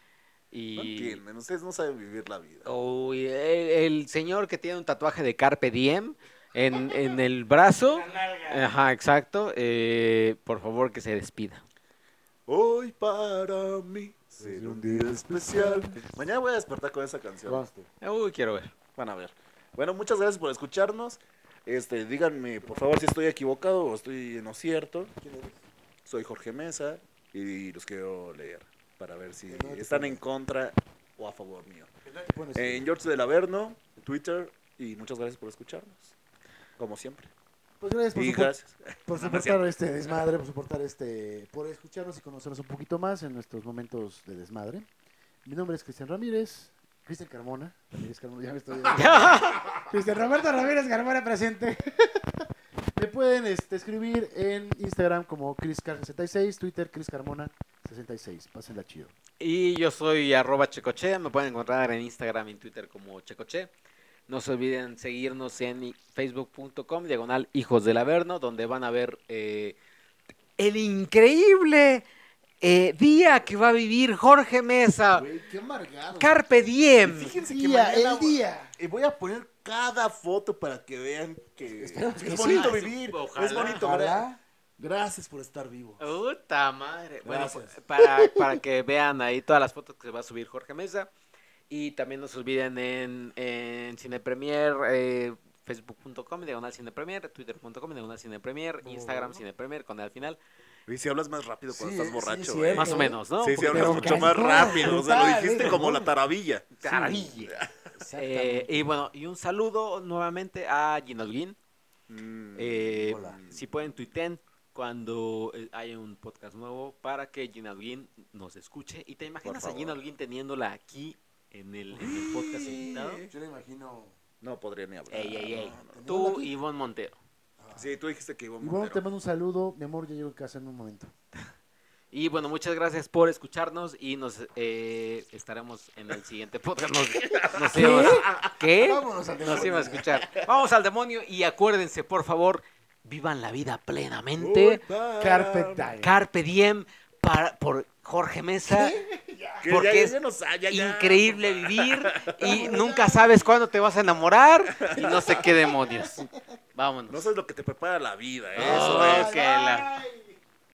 Y No entienden, ustedes no saben vivir la vida. Uy, el, el señor que tiene un tatuaje de Carpe Diem en, en el brazo. Ajá, exacto. eh, por favor, que se despida. Hoy para mí será un día especial. Mañana voy a despertar con esa canción. Conste. Uy, quiero ver. Van a ver. Bueno, muchas gracias por escucharnos. Este, díganme, por favor, si estoy equivocado o estoy en lo cierto. ¿Quién eres? Soy Jorge Mesa y los quiero leer para ver si No te están en pongas. contra o a favor mío. ¿Qué pones? En George del Averno, Twitter, y muchas gracias por escucharnos. Como siempre. Pues gracias por, Y supor- gracias. por No, no es soportar este desmadre, por soportar este, por escucharnos y conocernos un poquito más en nuestros momentos de desmadre. Mi nombre es Cristian Ramírez, Cristian Carmona, Ramírez Carmona, ya me estoy... Cristian Roberto Ramírez Carmona presente. Me pueden este, escribir en Instagram como ChrisCar sesenta y seis, Twitter Chris Carmona sesenta y seis. Pásenla chido. Y yo soy arroba Checoche. Me pueden encontrar en Instagram y en Twitter como Checoche. No se olviden seguirnos en facebook punto com, diagonal Hijos del Averno, donde van a ver eh, el increíble eh, día que va a vivir Jorge Mesa. Güey, qué amargado. Carpe Diem. Fíjense que Día, mañana el día. y voy a poner cada foto para que vean que Esperamos que es sí. bonito Ah, sí, vivir. ojalá. Es bonito, Ojalá. ¿verdad? Gracias por estar vivo. Puta madre. Bueno, Gracias. pues, para, para que vean ahí todas las fotos que va a subir Jorge Mesa. Y también no se olviden en, en Cine Premier, eh, facebook punto com, diagonal Cine Premier, twitter punto com, diagonal Cine Premier, Instagram Cine Premier, con E al final. Y si hablas más rápido cuando Sí, estás sí, borracho, es güey. cierto. Más o menos, ¿no? Sí, Un sí, poquito hablas Pero mucho más cañón, rápido. O sea, lo brutal, dijiste ¿eh? como la taravilla. Maravilla. Eh, y bueno, y un saludo nuevamente a Gino Holguín. Mm, Eh, Hola. si pueden, tuiten cuando eh, haya un podcast nuevo para que Gina Holguín nos escuche. ¿Y te imaginas a favor. Gina Holguín teniéndola aquí en el, en el podcast invitado? Yo le imagino... No podría ni hablar. Ey, ey, ey. No, no. Tú, aquí. Ivonne Montero. Sí, tú dijiste que iba a Y bueno, te mando un saludo. Mi amor, ya llego a casa en un momento. Y bueno, muchas gracias por escucharnos y nos eh, estaremos en el siguiente podcast. Nos, nos íbamos- ¿Qué? Vámonos al Nos demonio. iba a escuchar. Vamos al demonio y acuérdense, por favor, vivan la vida plenamente. Carpet Diem. Carpe Diem para, por Jorge Mesa. Que Porque ya- es ya nos- ah, ya- ya. Increíble vivir y nunca sabes cuándo te vas a enamorar y no sé qué demonios. Vámonos. No sabes lo que te prepara la vida, ¿eh? Oh, Eso es. que la-